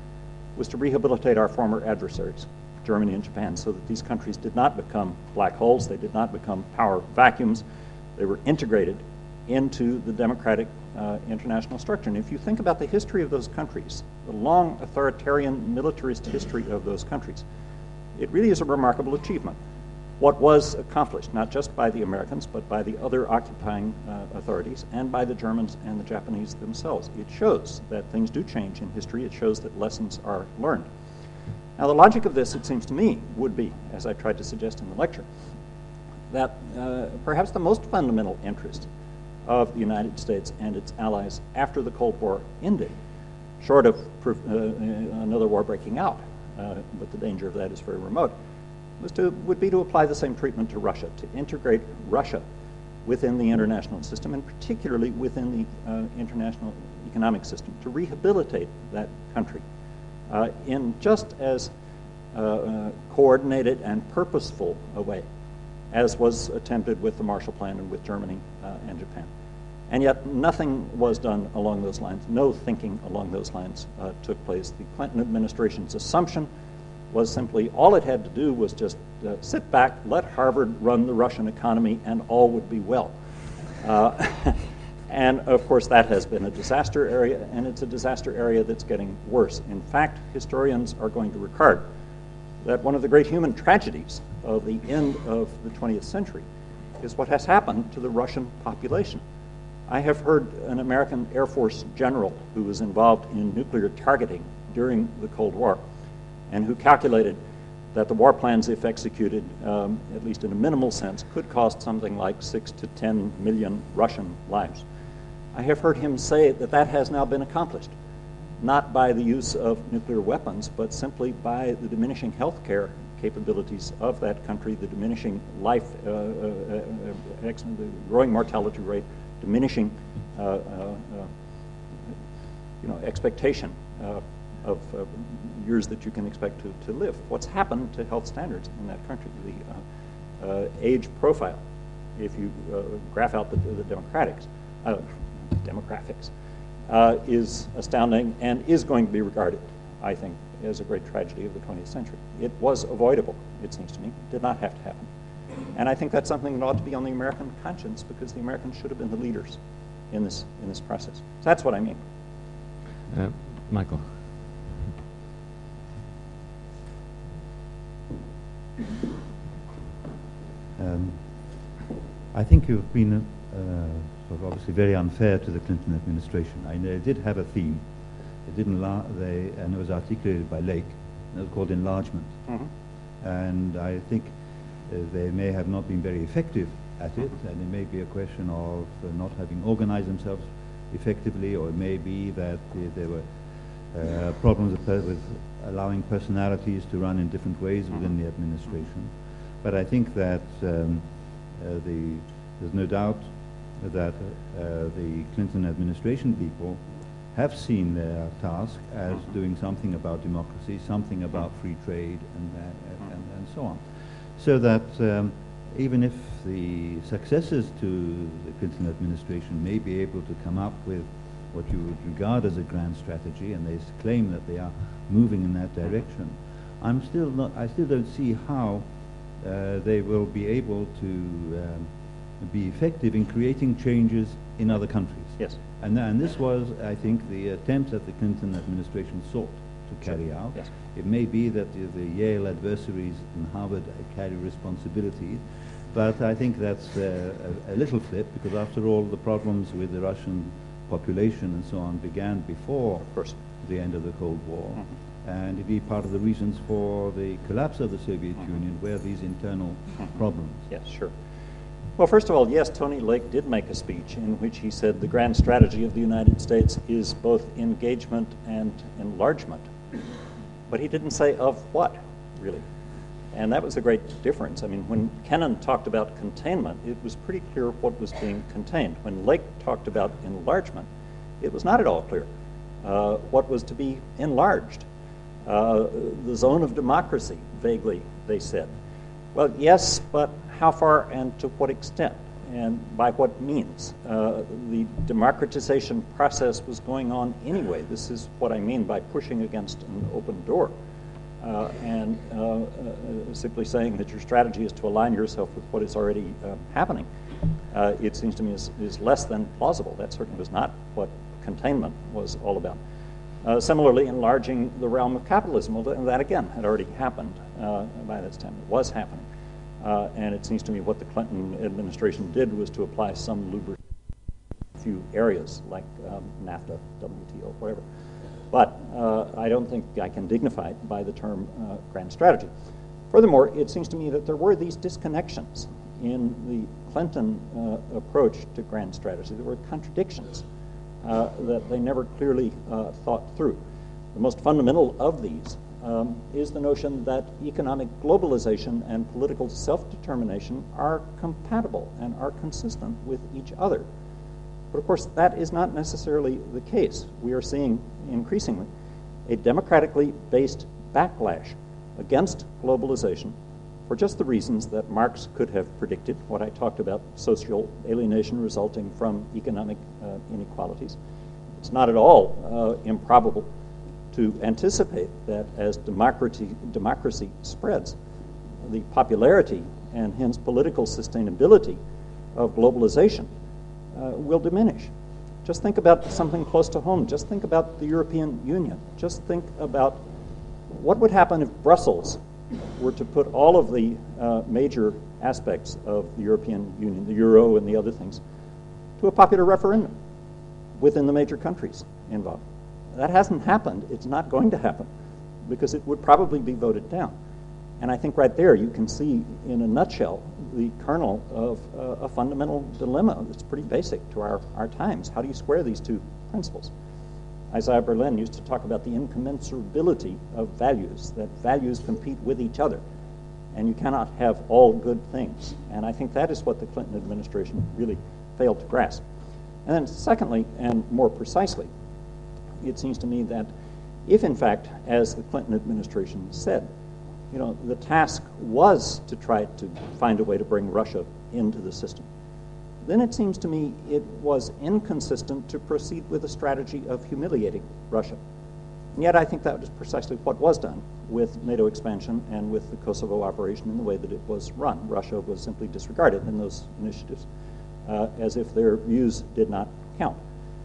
S1: was to rehabilitate our former adversaries, Germany and Japan, so that these countries did not become black holes, they did not become power vacuums, they were integrated into the democratic international structure. And if you think about the history of those countries, the long authoritarian militarist history of those countries, it really is a remarkable achievement. What was accomplished, not just by the Americans, but by the other occupying authorities and by the Germans and the Japanese themselves. It shows that things do change in history. It shows that lessons are learned. Now, the logic of this, it seems to me, would be, as I tried to suggest in the lecture, that perhaps the most fundamental interest of the United States and its allies after the Cold War ended, short of another war breaking out, but the danger of that is very remote, would be to apply the same treatment to Russia, to integrate Russia within the international system, and particularly within the international economic system, to rehabilitate that country in just as coordinated and purposeful a way as was attempted with the Marshall Plan and with Germany and Japan. And yet nothing was done along those lines. No thinking along those lines took place. The Clinton administration's assumption was simply all it had to do was just sit back, let Harvard run the Russian economy, and all would be well. And of course that has been a disaster area, and it's a disaster area that's getting worse. In fact, historians are going to record that one of the great human tragedies of the end of the 20th century is what has happened to the Russian population. I have heard an American Air Force general who was involved in nuclear targeting during the Cold War and who calculated that the war plans, if executed, at least in a minimal sense, could cost something like 6 to 10 million Russian lives. I have heard him say that that has now been accomplished, not by the use of nuclear weapons, but simply by the diminishing healthcare capabilities of that country, the diminishing life, the growing mortality rate, diminishing expectation of years that you can expect to live. What's happened to health standards in that country? The age profile, if you graph out the demographics, is astounding and is going to be regarded, I think, as a great tragedy of the 20th century. It was avoidable, it seems to me. It did not have to happen. And I think that's something that ought to be on the American conscience, because the Americans should have been the leaders in this process. So that's what I mean.
S2: Michael.
S6: I think you've been sort of obviously very unfair to the Clinton administration. They did have a theme. It didn't and it was articulated by Lake. And it was called enlargement. Mm-hmm. And I think they may have not been very effective at it, and it may be a question of not having organized themselves effectively, or it may be that there were problems with allowing personalities to run in different ways within the administration. But I think that there's no doubt that the Clinton administration people have seen their task as doing something about democracy, something about free trade, and so on. So that even if the successors to the Clinton administration may be able to come up with what you would regard as a grand strategy, and they claim that they are moving in that direction, I still don't see how they will be able to be effective in creating changes in other countries.
S1: Yes.
S6: And this was, I think, the attempt that the Clinton administration sought to carry out.
S1: Yes.
S6: It may be that the Yale adversaries in Harvard carry responsibilities, but I think that's a little flip, because after all, the problems with the Russian population and so on began before the end of the Cold War. And indeed, part of the reasons for the collapse of the Soviet Union were these internal problems.
S1: Yes, sure. Well, first of all, yes, Tony Lake did make a speech in which he said the grand strategy of the United States is both engagement and enlargement. But he didn't say of what, really. And that was a great difference. I mean, when Kennan talked about containment, it was pretty clear what was being contained. When Lake talked about enlargement, it was not at all clear what was to be enlarged. The zone of democracy, vaguely, they said. Well, yes, but how far and to what extent and by what means? The democratization process was going on anyway. This is what I mean by pushing against an open door. And simply saying that your strategy is to align yourself with what is already happening, it seems to me is less than plausible. That certainly was not what containment was all about. Similarly, enlarging the realm of capitalism, well, that again had already happened by this time. It was happening. And it seems to me what the Clinton administration did was to apply some lubricant in a few areas, like NAFTA, WTO, whatever. But I don't think I can dignify it by the term grand strategy. Furthermore, it seems to me that there were these disconnections in the Clinton approach to grand strategy. There were contradictions that they never clearly thought through. The most fundamental of these is the notion that economic globalization and political self-determination are compatible and are consistent with each other. But of course, that is not necessarily the case. We are seeing increasingly a democratically based backlash against globalization for just the reasons that Marx could have predicted, what I talked about, social alienation resulting from economic inequalities. It's not at all improbable to anticipate that as democracy spreads, the popularity and hence political sustainability of globalization will diminish. Just think about something close to home. Just think about the European Union. Just think about what would happen if Brussels were to put all of the major aspects of the European Union, the euro and the other things, to a popular referendum within the major countries involved. That hasn't happened. It's not going to happen because it would probably be voted down. And I think right there you can see in a nutshell the kernel of a fundamental dilemma that's pretty basic to our times. How do you square these two principles? Isaiah Berlin used to talk about the incommensurability of values, that values compete with each other, and you cannot have all good things. And I think that is what the Clinton administration really failed to grasp. And then secondly, and more precisely, it seems to me that if, in fact, as the Clinton administration said, the task was to try to find a way to bring Russia into the system, then it seems to me it was inconsistent to proceed with a strategy of humiliating Russia. And yet I think that was precisely what was done with NATO expansion and with the Kosovo operation in the way that it was run. Russia was simply disregarded in those initiatives as if their views did not count.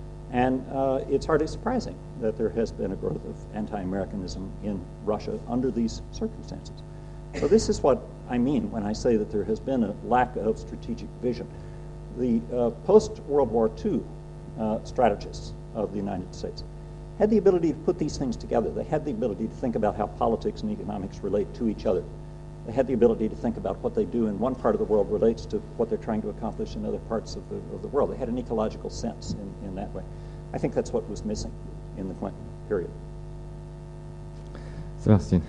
S1: And it's hardly surprising that there has been a growth of anti-Americanism in Russia under these circumstances. So this is what I mean when I say that there has been a lack of strategic vision. The post-World War II strategists of the United States had the ability to put these things together. They had the ability to think about how politics and economics relate to each other. They had the ability to think about what they do in one part of the world relates to what they're trying to accomplish in other parts of the world. They had an ecological sense in that way. I think that's what was missing in the Clinton period.
S2: Sebastian.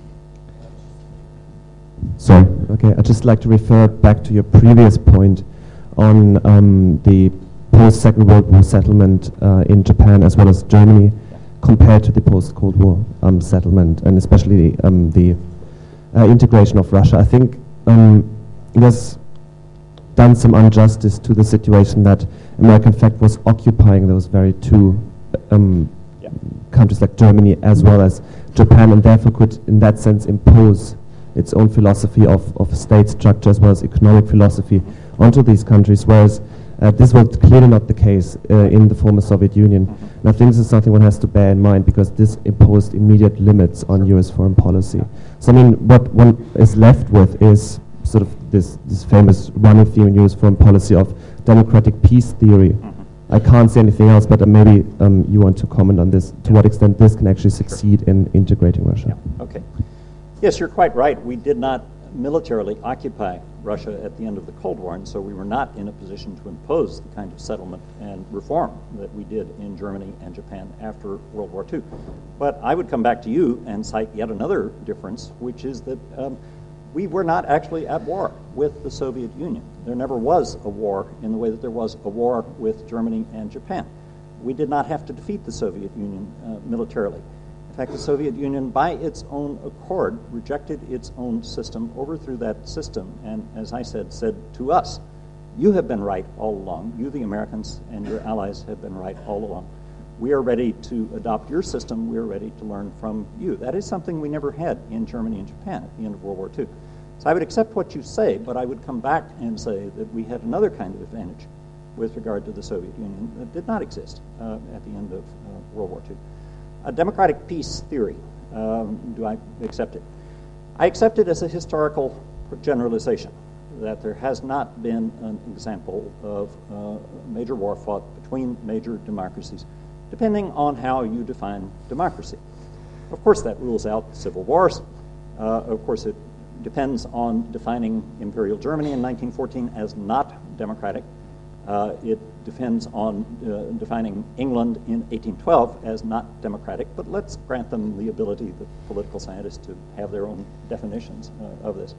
S7: Sorry. Okay, I'd just like to refer back to your previous point on the post-Second World War settlement in Japan as well as Germany compared to the post-Cold War settlement, and especially the integration of Russia. I think it has done some injustice to the situation that America, in fact, was occupying those very two countries like Germany as well as Japan, and therefore could, in that sense, impose its own philosophy of state structure as well as economic philosophy onto these countries, whereas this was clearly not the case in the former Soviet Union. And I think this is something one has to bear in mind, because this imposed immediate limits on U.S. foreign policy. So I mean, what one is left with is sort of this famous running theme in U.S. foreign policy of democratic peace theory. I can't say anything else, but maybe you want to comment on this, to what extent this can actually succeed in integrating Russia.
S1: Okay. Yes, you're quite right. We did not militarily occupy Russia at the end of the Cold War, and so we were not in a position to impose the kind of settlement and reform that we did in Germany and Japan after World War II. But I would come back to you and cite yet another difference, which is that we were not actually at war with the Soviet Union. There never was a war in the way that there was a war with Germany and Japan. We did not have to defeat the Soviet Union militarily. In fact, the Soviet Union, by its own accord, rejected its own system, overthrew that system, and, as I said to us, you have been right all along. You, the Americans, and your allies have been right all along. We are ready to adopt your system. We are ready to learn from you. That is something we never had in Germany and Japan at the end of World War II. So I would accept what you say, but I would come back and say that we had another kind of advantage with regard to the Soviet Union that did not exist at the end of World War II. A democratic peace theory, do I accept it? I accept it as a historical generalization, that there has not been an example of a major war fought between major democracies, depending on how you define democracy. Of course, that rules out civil wars. Of course, it depends on defining Imperial Germany in 1914 as not democratic. It depends on defining England in 1812 as not democratic, but let's grant them the ability, the political scientists, to have their own definitions of this.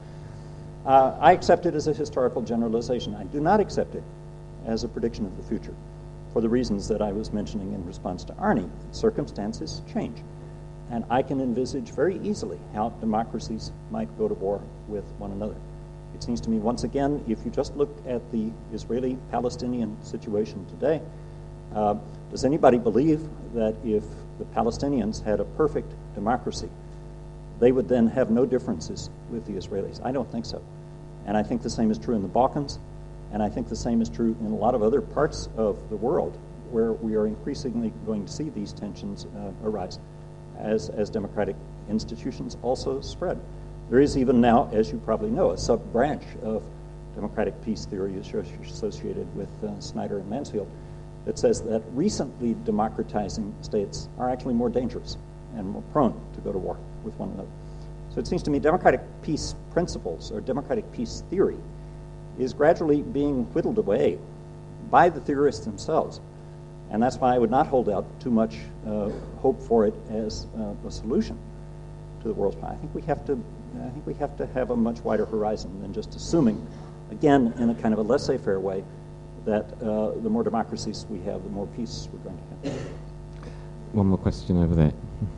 S1: I accept it as a historical generalization. I do not accept it as a prediction of the future, for the reasons that I was mentioning in response to Arnie. Circumstances change, and I can envisage very easily how democracies might go to war with one another. It seems to me, once again, if you just look at the Israeli-Palestinian situation today, does anybody believe that if the Palestinians had a perfect democracy, they would then have no differences with the Israelis? I don't think so. And I think the same is true in the Balkans, and I think the same is true in a lot of other parts of the world where we are increasingly going to see these tensions arise as democratic institutions also spread. There is even now, as you probably know, a sub-branch of democratic peace theory associated with Snyder and Mansfield that says that recently democratizing states are actually more dangerous and more prone to go to war with one another. So it seems to me democratic peace principles or democratic peace theory is gradually being whittled away by the theorists themselves. And that's why I would not hold out too much hope for it as a solution to the world's problem. I think we have to have a much wider horizon than just assuming, again, in a kind of a laissez-faire way, that the more democracies we have, the more peace we're going to have.
S2: One more question over there.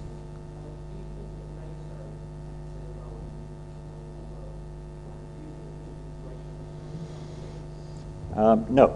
S1: No.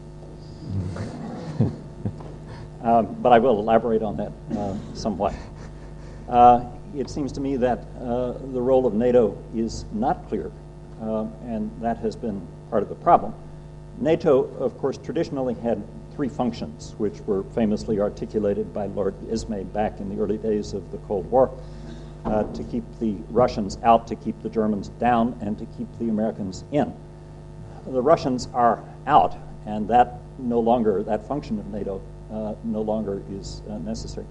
S1: But I will elaborate on that somewhat. It seems to me that the role of NATO is not clear, and that has been part of the problem. NATO, of course, traditionally had three functions, which were famously articulated by Lord Ismay back in the early days of the Cold War, to keep the Russians out, to keep the Germans down, and to keep the Americans in. The Russians are out, and that function of NATO no longer is necessary.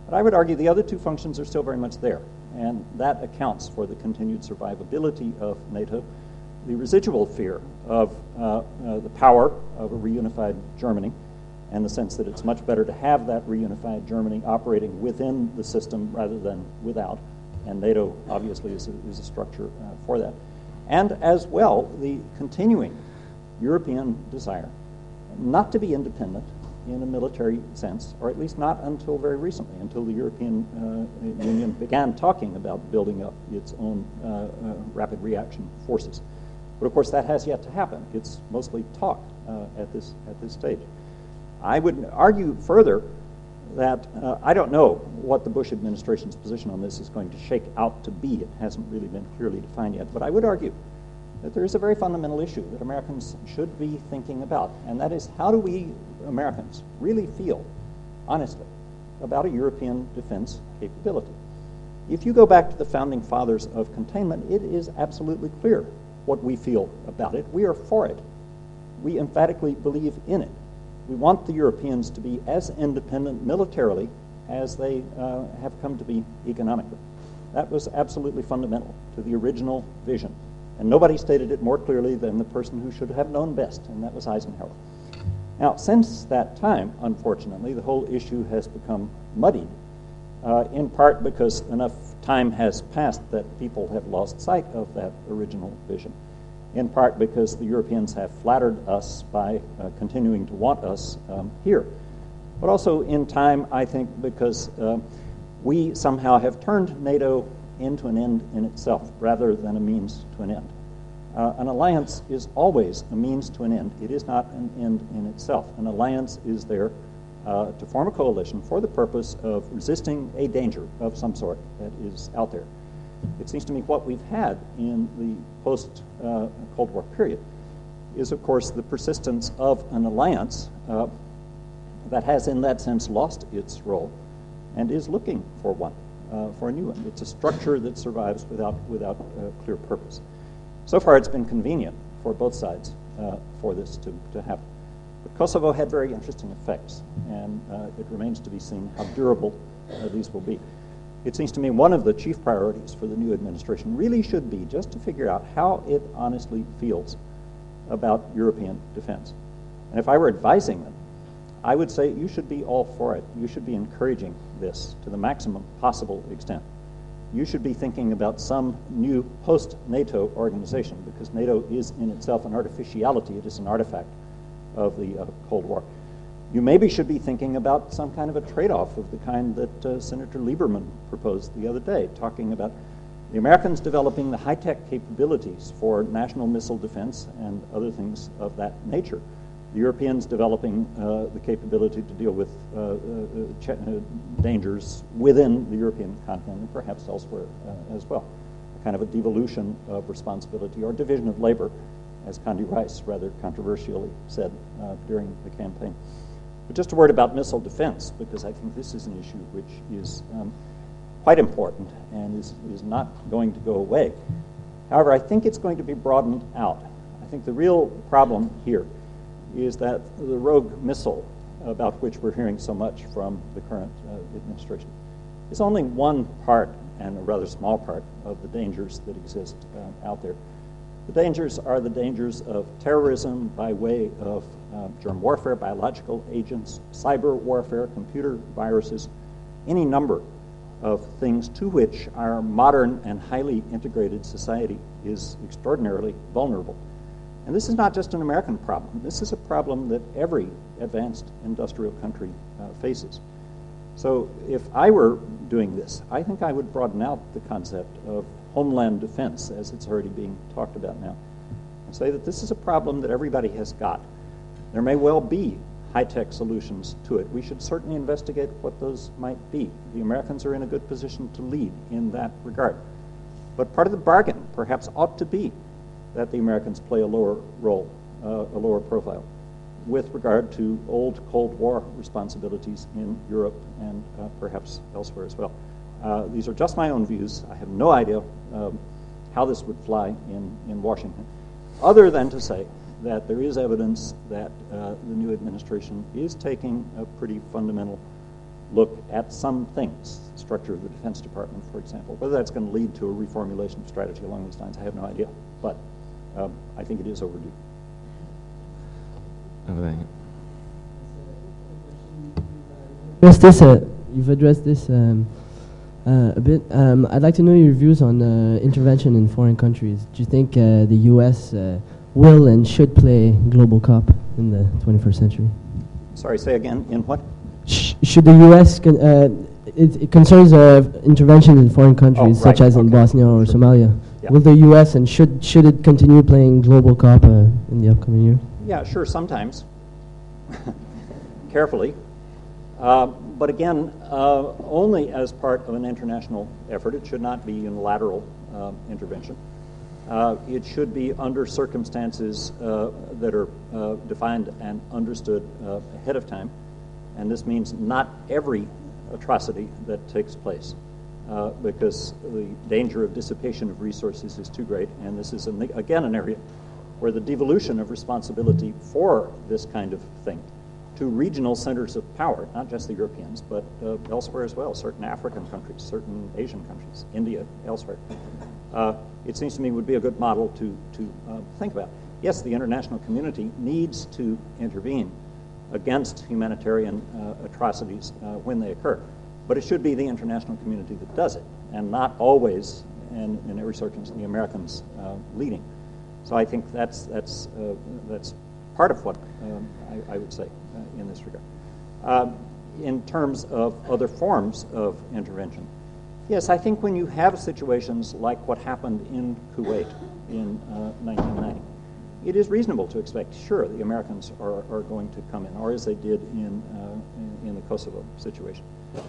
S1: But I would argue the other two functions are still very much there, and that accounts for the continued survivability of NATO, the residual fear of the power of a reunified Germany, and the sense that it's much better to have that reunified Germany operating within the system rather than without, and NATO obviously is a structure for that. And as well, the continuing European desire not to be independent in a military sense, or at least not until very recently, until the European Union began talking about building up its own rapid reaction forces. But of course that has yet to happen. It's mostly talk at this stage. I would argue further that I don't know what the Bush administration's position on this is going to shake out to be. It hasn't really been clearly defined yet. But I would argue that there is a very fundamental issue that Americans should be thinking about, and that is, how do we Americans really feel, honestly, about a European defense capability? If you go back to the founding fathers of containment, it is absolutely clear what we feel about it. We are for it. We emphatically believe in it. We want the Europeans to be as independent militarily as they have come to be economically. That was absolutely fundamental to the original vision. And nobody stated it more clearly than the person who should have known best, and that was Eisenhower. Now, since that time, unfortunately, the whole issue has become muddied, in part because enough time has passed that people have lost sight of that original vision, in part because the Europeans have flattered us by continuing to want us here. But also in time, I think, because we somehow have turned NATO into an end in itself rather than a means to an end. An alliance is always a means to an end. It is not an end in itself. An alliance is there to form a coalition for the purpose of resisting a danger of some sort that is out there. It seems to me what we've had in the post-Cold War period is, of course, the persistence of an alliance that has, in that sense, lost its role and is looking for one. For a new one. It's a structure that survives without clear purpose. So far, it's been convenient for both sides for this to happen. But Kosovo had very interesting effects, and it remains to be seen how durable these will be. It seems to me one of the chief priorities for the new administration really should be just to figure out how it honestly feels about European defense. And if I were advising them, I would say you should be all for it. You should be encouraging this to the maximum possible extent. You should be thinking about some new post-NATO organization, because NATO is in itself an artificiality. It is an artifact of the Cold War. You maybe should be thinking about some kind of a trade-off of the kind that Senator Lieberman proposed the other day, talking about the Americans developing the high-tech capabilities for national missile defense and other things of that nature. The Europeans developing the capability to deal with dangers within the European continent and perhaps elsewhere as well. A kind of a devolution of responsibility or division of labor, as Condi Rice rather controversially said during the campaign. But just a word about missile defense, because I think this is an issue which is quite important and is not going to go away. However, I think it's going to be broadened out. I think the real problem here is that the rogue missile, about which we're hearing so much from the current administration, is only one part, and a rather small part, of the dangers that exist out there. The dangers are the dangers of terrorism by way of germ warfare, biological agents, cyber warfare, computer viruses, any number of things to which our modern and highly integrated society is extraordinarily vulnerable. And this is not just an American problem. This is a problem that every advanced industrial country faces. So if I were doing this, I think I would broaden out the concept of homeland defense, as it's already being talked about now, and say that this is a problem that everybody has got. There may well be high-tech solutions to it. We should certainly investigate what those might be. The Americans are in a good position to lead in that regard. But part of the bargain perhaps ought to be that the Americans play a lower role, a lower profile, with regard to old Cold War responsibilities in Europe and perhaps elsewhere as well. These are just my own views. I have no idea how this would fly in Washington, other than to say that there is evidence that the new administration is taking a pretty fundamental look at some things, structure of the Defense Department, for example. Whether that's going to lead to a reformulation of strategy along these lines, I have no idea. But I think it is overdue.
S2: Over there.
S8: You've addressed this a bit. I'd like to know your views on intervention in foreign countries. Do you think the U.S. Will and should play global cop in the 21st century?
S1: Sorry, say again, in what?
S8: Should the U.S. It concerns intervention in foreign countries, such as in Bosnia or Somalia.
S1: Yeah.
S8: Will the U.S. and should it continue playing global cop in the upcoming year?
S1: Yeah, sure, sometimes. Carefully. But again, only as part of an international effort. It should not be unilateral intervention. It should be under circumstances that are defined and understood ahead of time. And this means not every atrocity that takes place, because the danger of dissipation of resources is too great. And this is, again, an area where the devolution of responsibility for this kind of thing to regional centers of power, not just the Europeans, but elsewhere as well, certain African countries, certain Asian countries, India, elsewhere. It seems to me would be a good model to think about. Yes, the international community needs to intervene against humanitarian atrocities when they occur, but it should be the international community that does it, and not always, and in every circumstance, the Americans leading. So I think that's part of what I would say in this regard. In terms of other forms of intervention, yes, I think when you have situations like what happened in Kuwait in 1990, it is reasonable to expect, sure, the Americans are going to come in, or as they did in the Kosovo situation,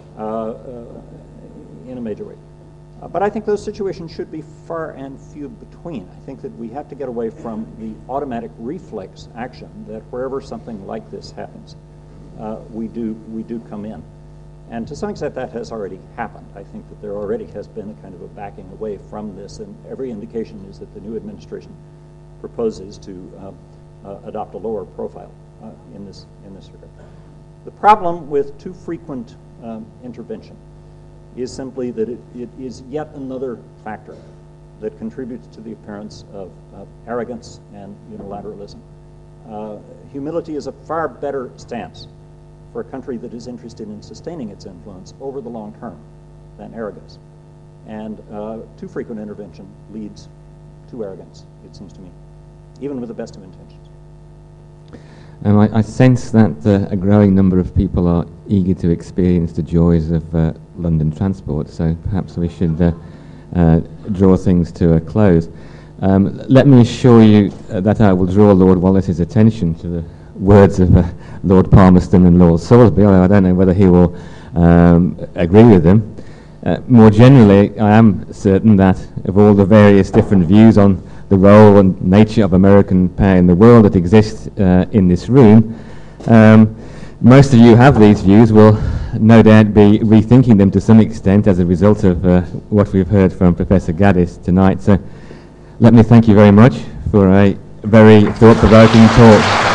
S1: in a major way. But I think those situations should be far and few between. I think that we have to get away from the automatic reflex action that wherever something like this happens, we do come in. And to some extent that has already happened. I think that there already has been a kind of a backing away from this, and every indication is that the new administration proposes to adopt a lower profile in this regard. The problem with too frequent intervention is simply that it is yet another factor that contributes to the appearance of arrogance and unilateralism. Humility is a far better stance for a country that is interested in sustaining its influence over the long term than arrogance. And too frequent intervention leads to arrogance, it seems to me, even with the best of intentions.
S2: And I sense that a growing number of people are eager to experience the joys of London transport, so perhaps we should draw things to a close. Let me assure you that I will draw Lord Wallace's attention to the words of Lord Palmerston and Lord Salisbury, although I don't know whether he will agree with them. More generally, I am certain that of all the various different views on the role and nature of American power in the world that exists in this room, most of you have these views, will no doubt be rethinking them to some extent as a result of what we've heard from Professor Gaddis tonight. So let me thank you very much for a very thought-provoking talk.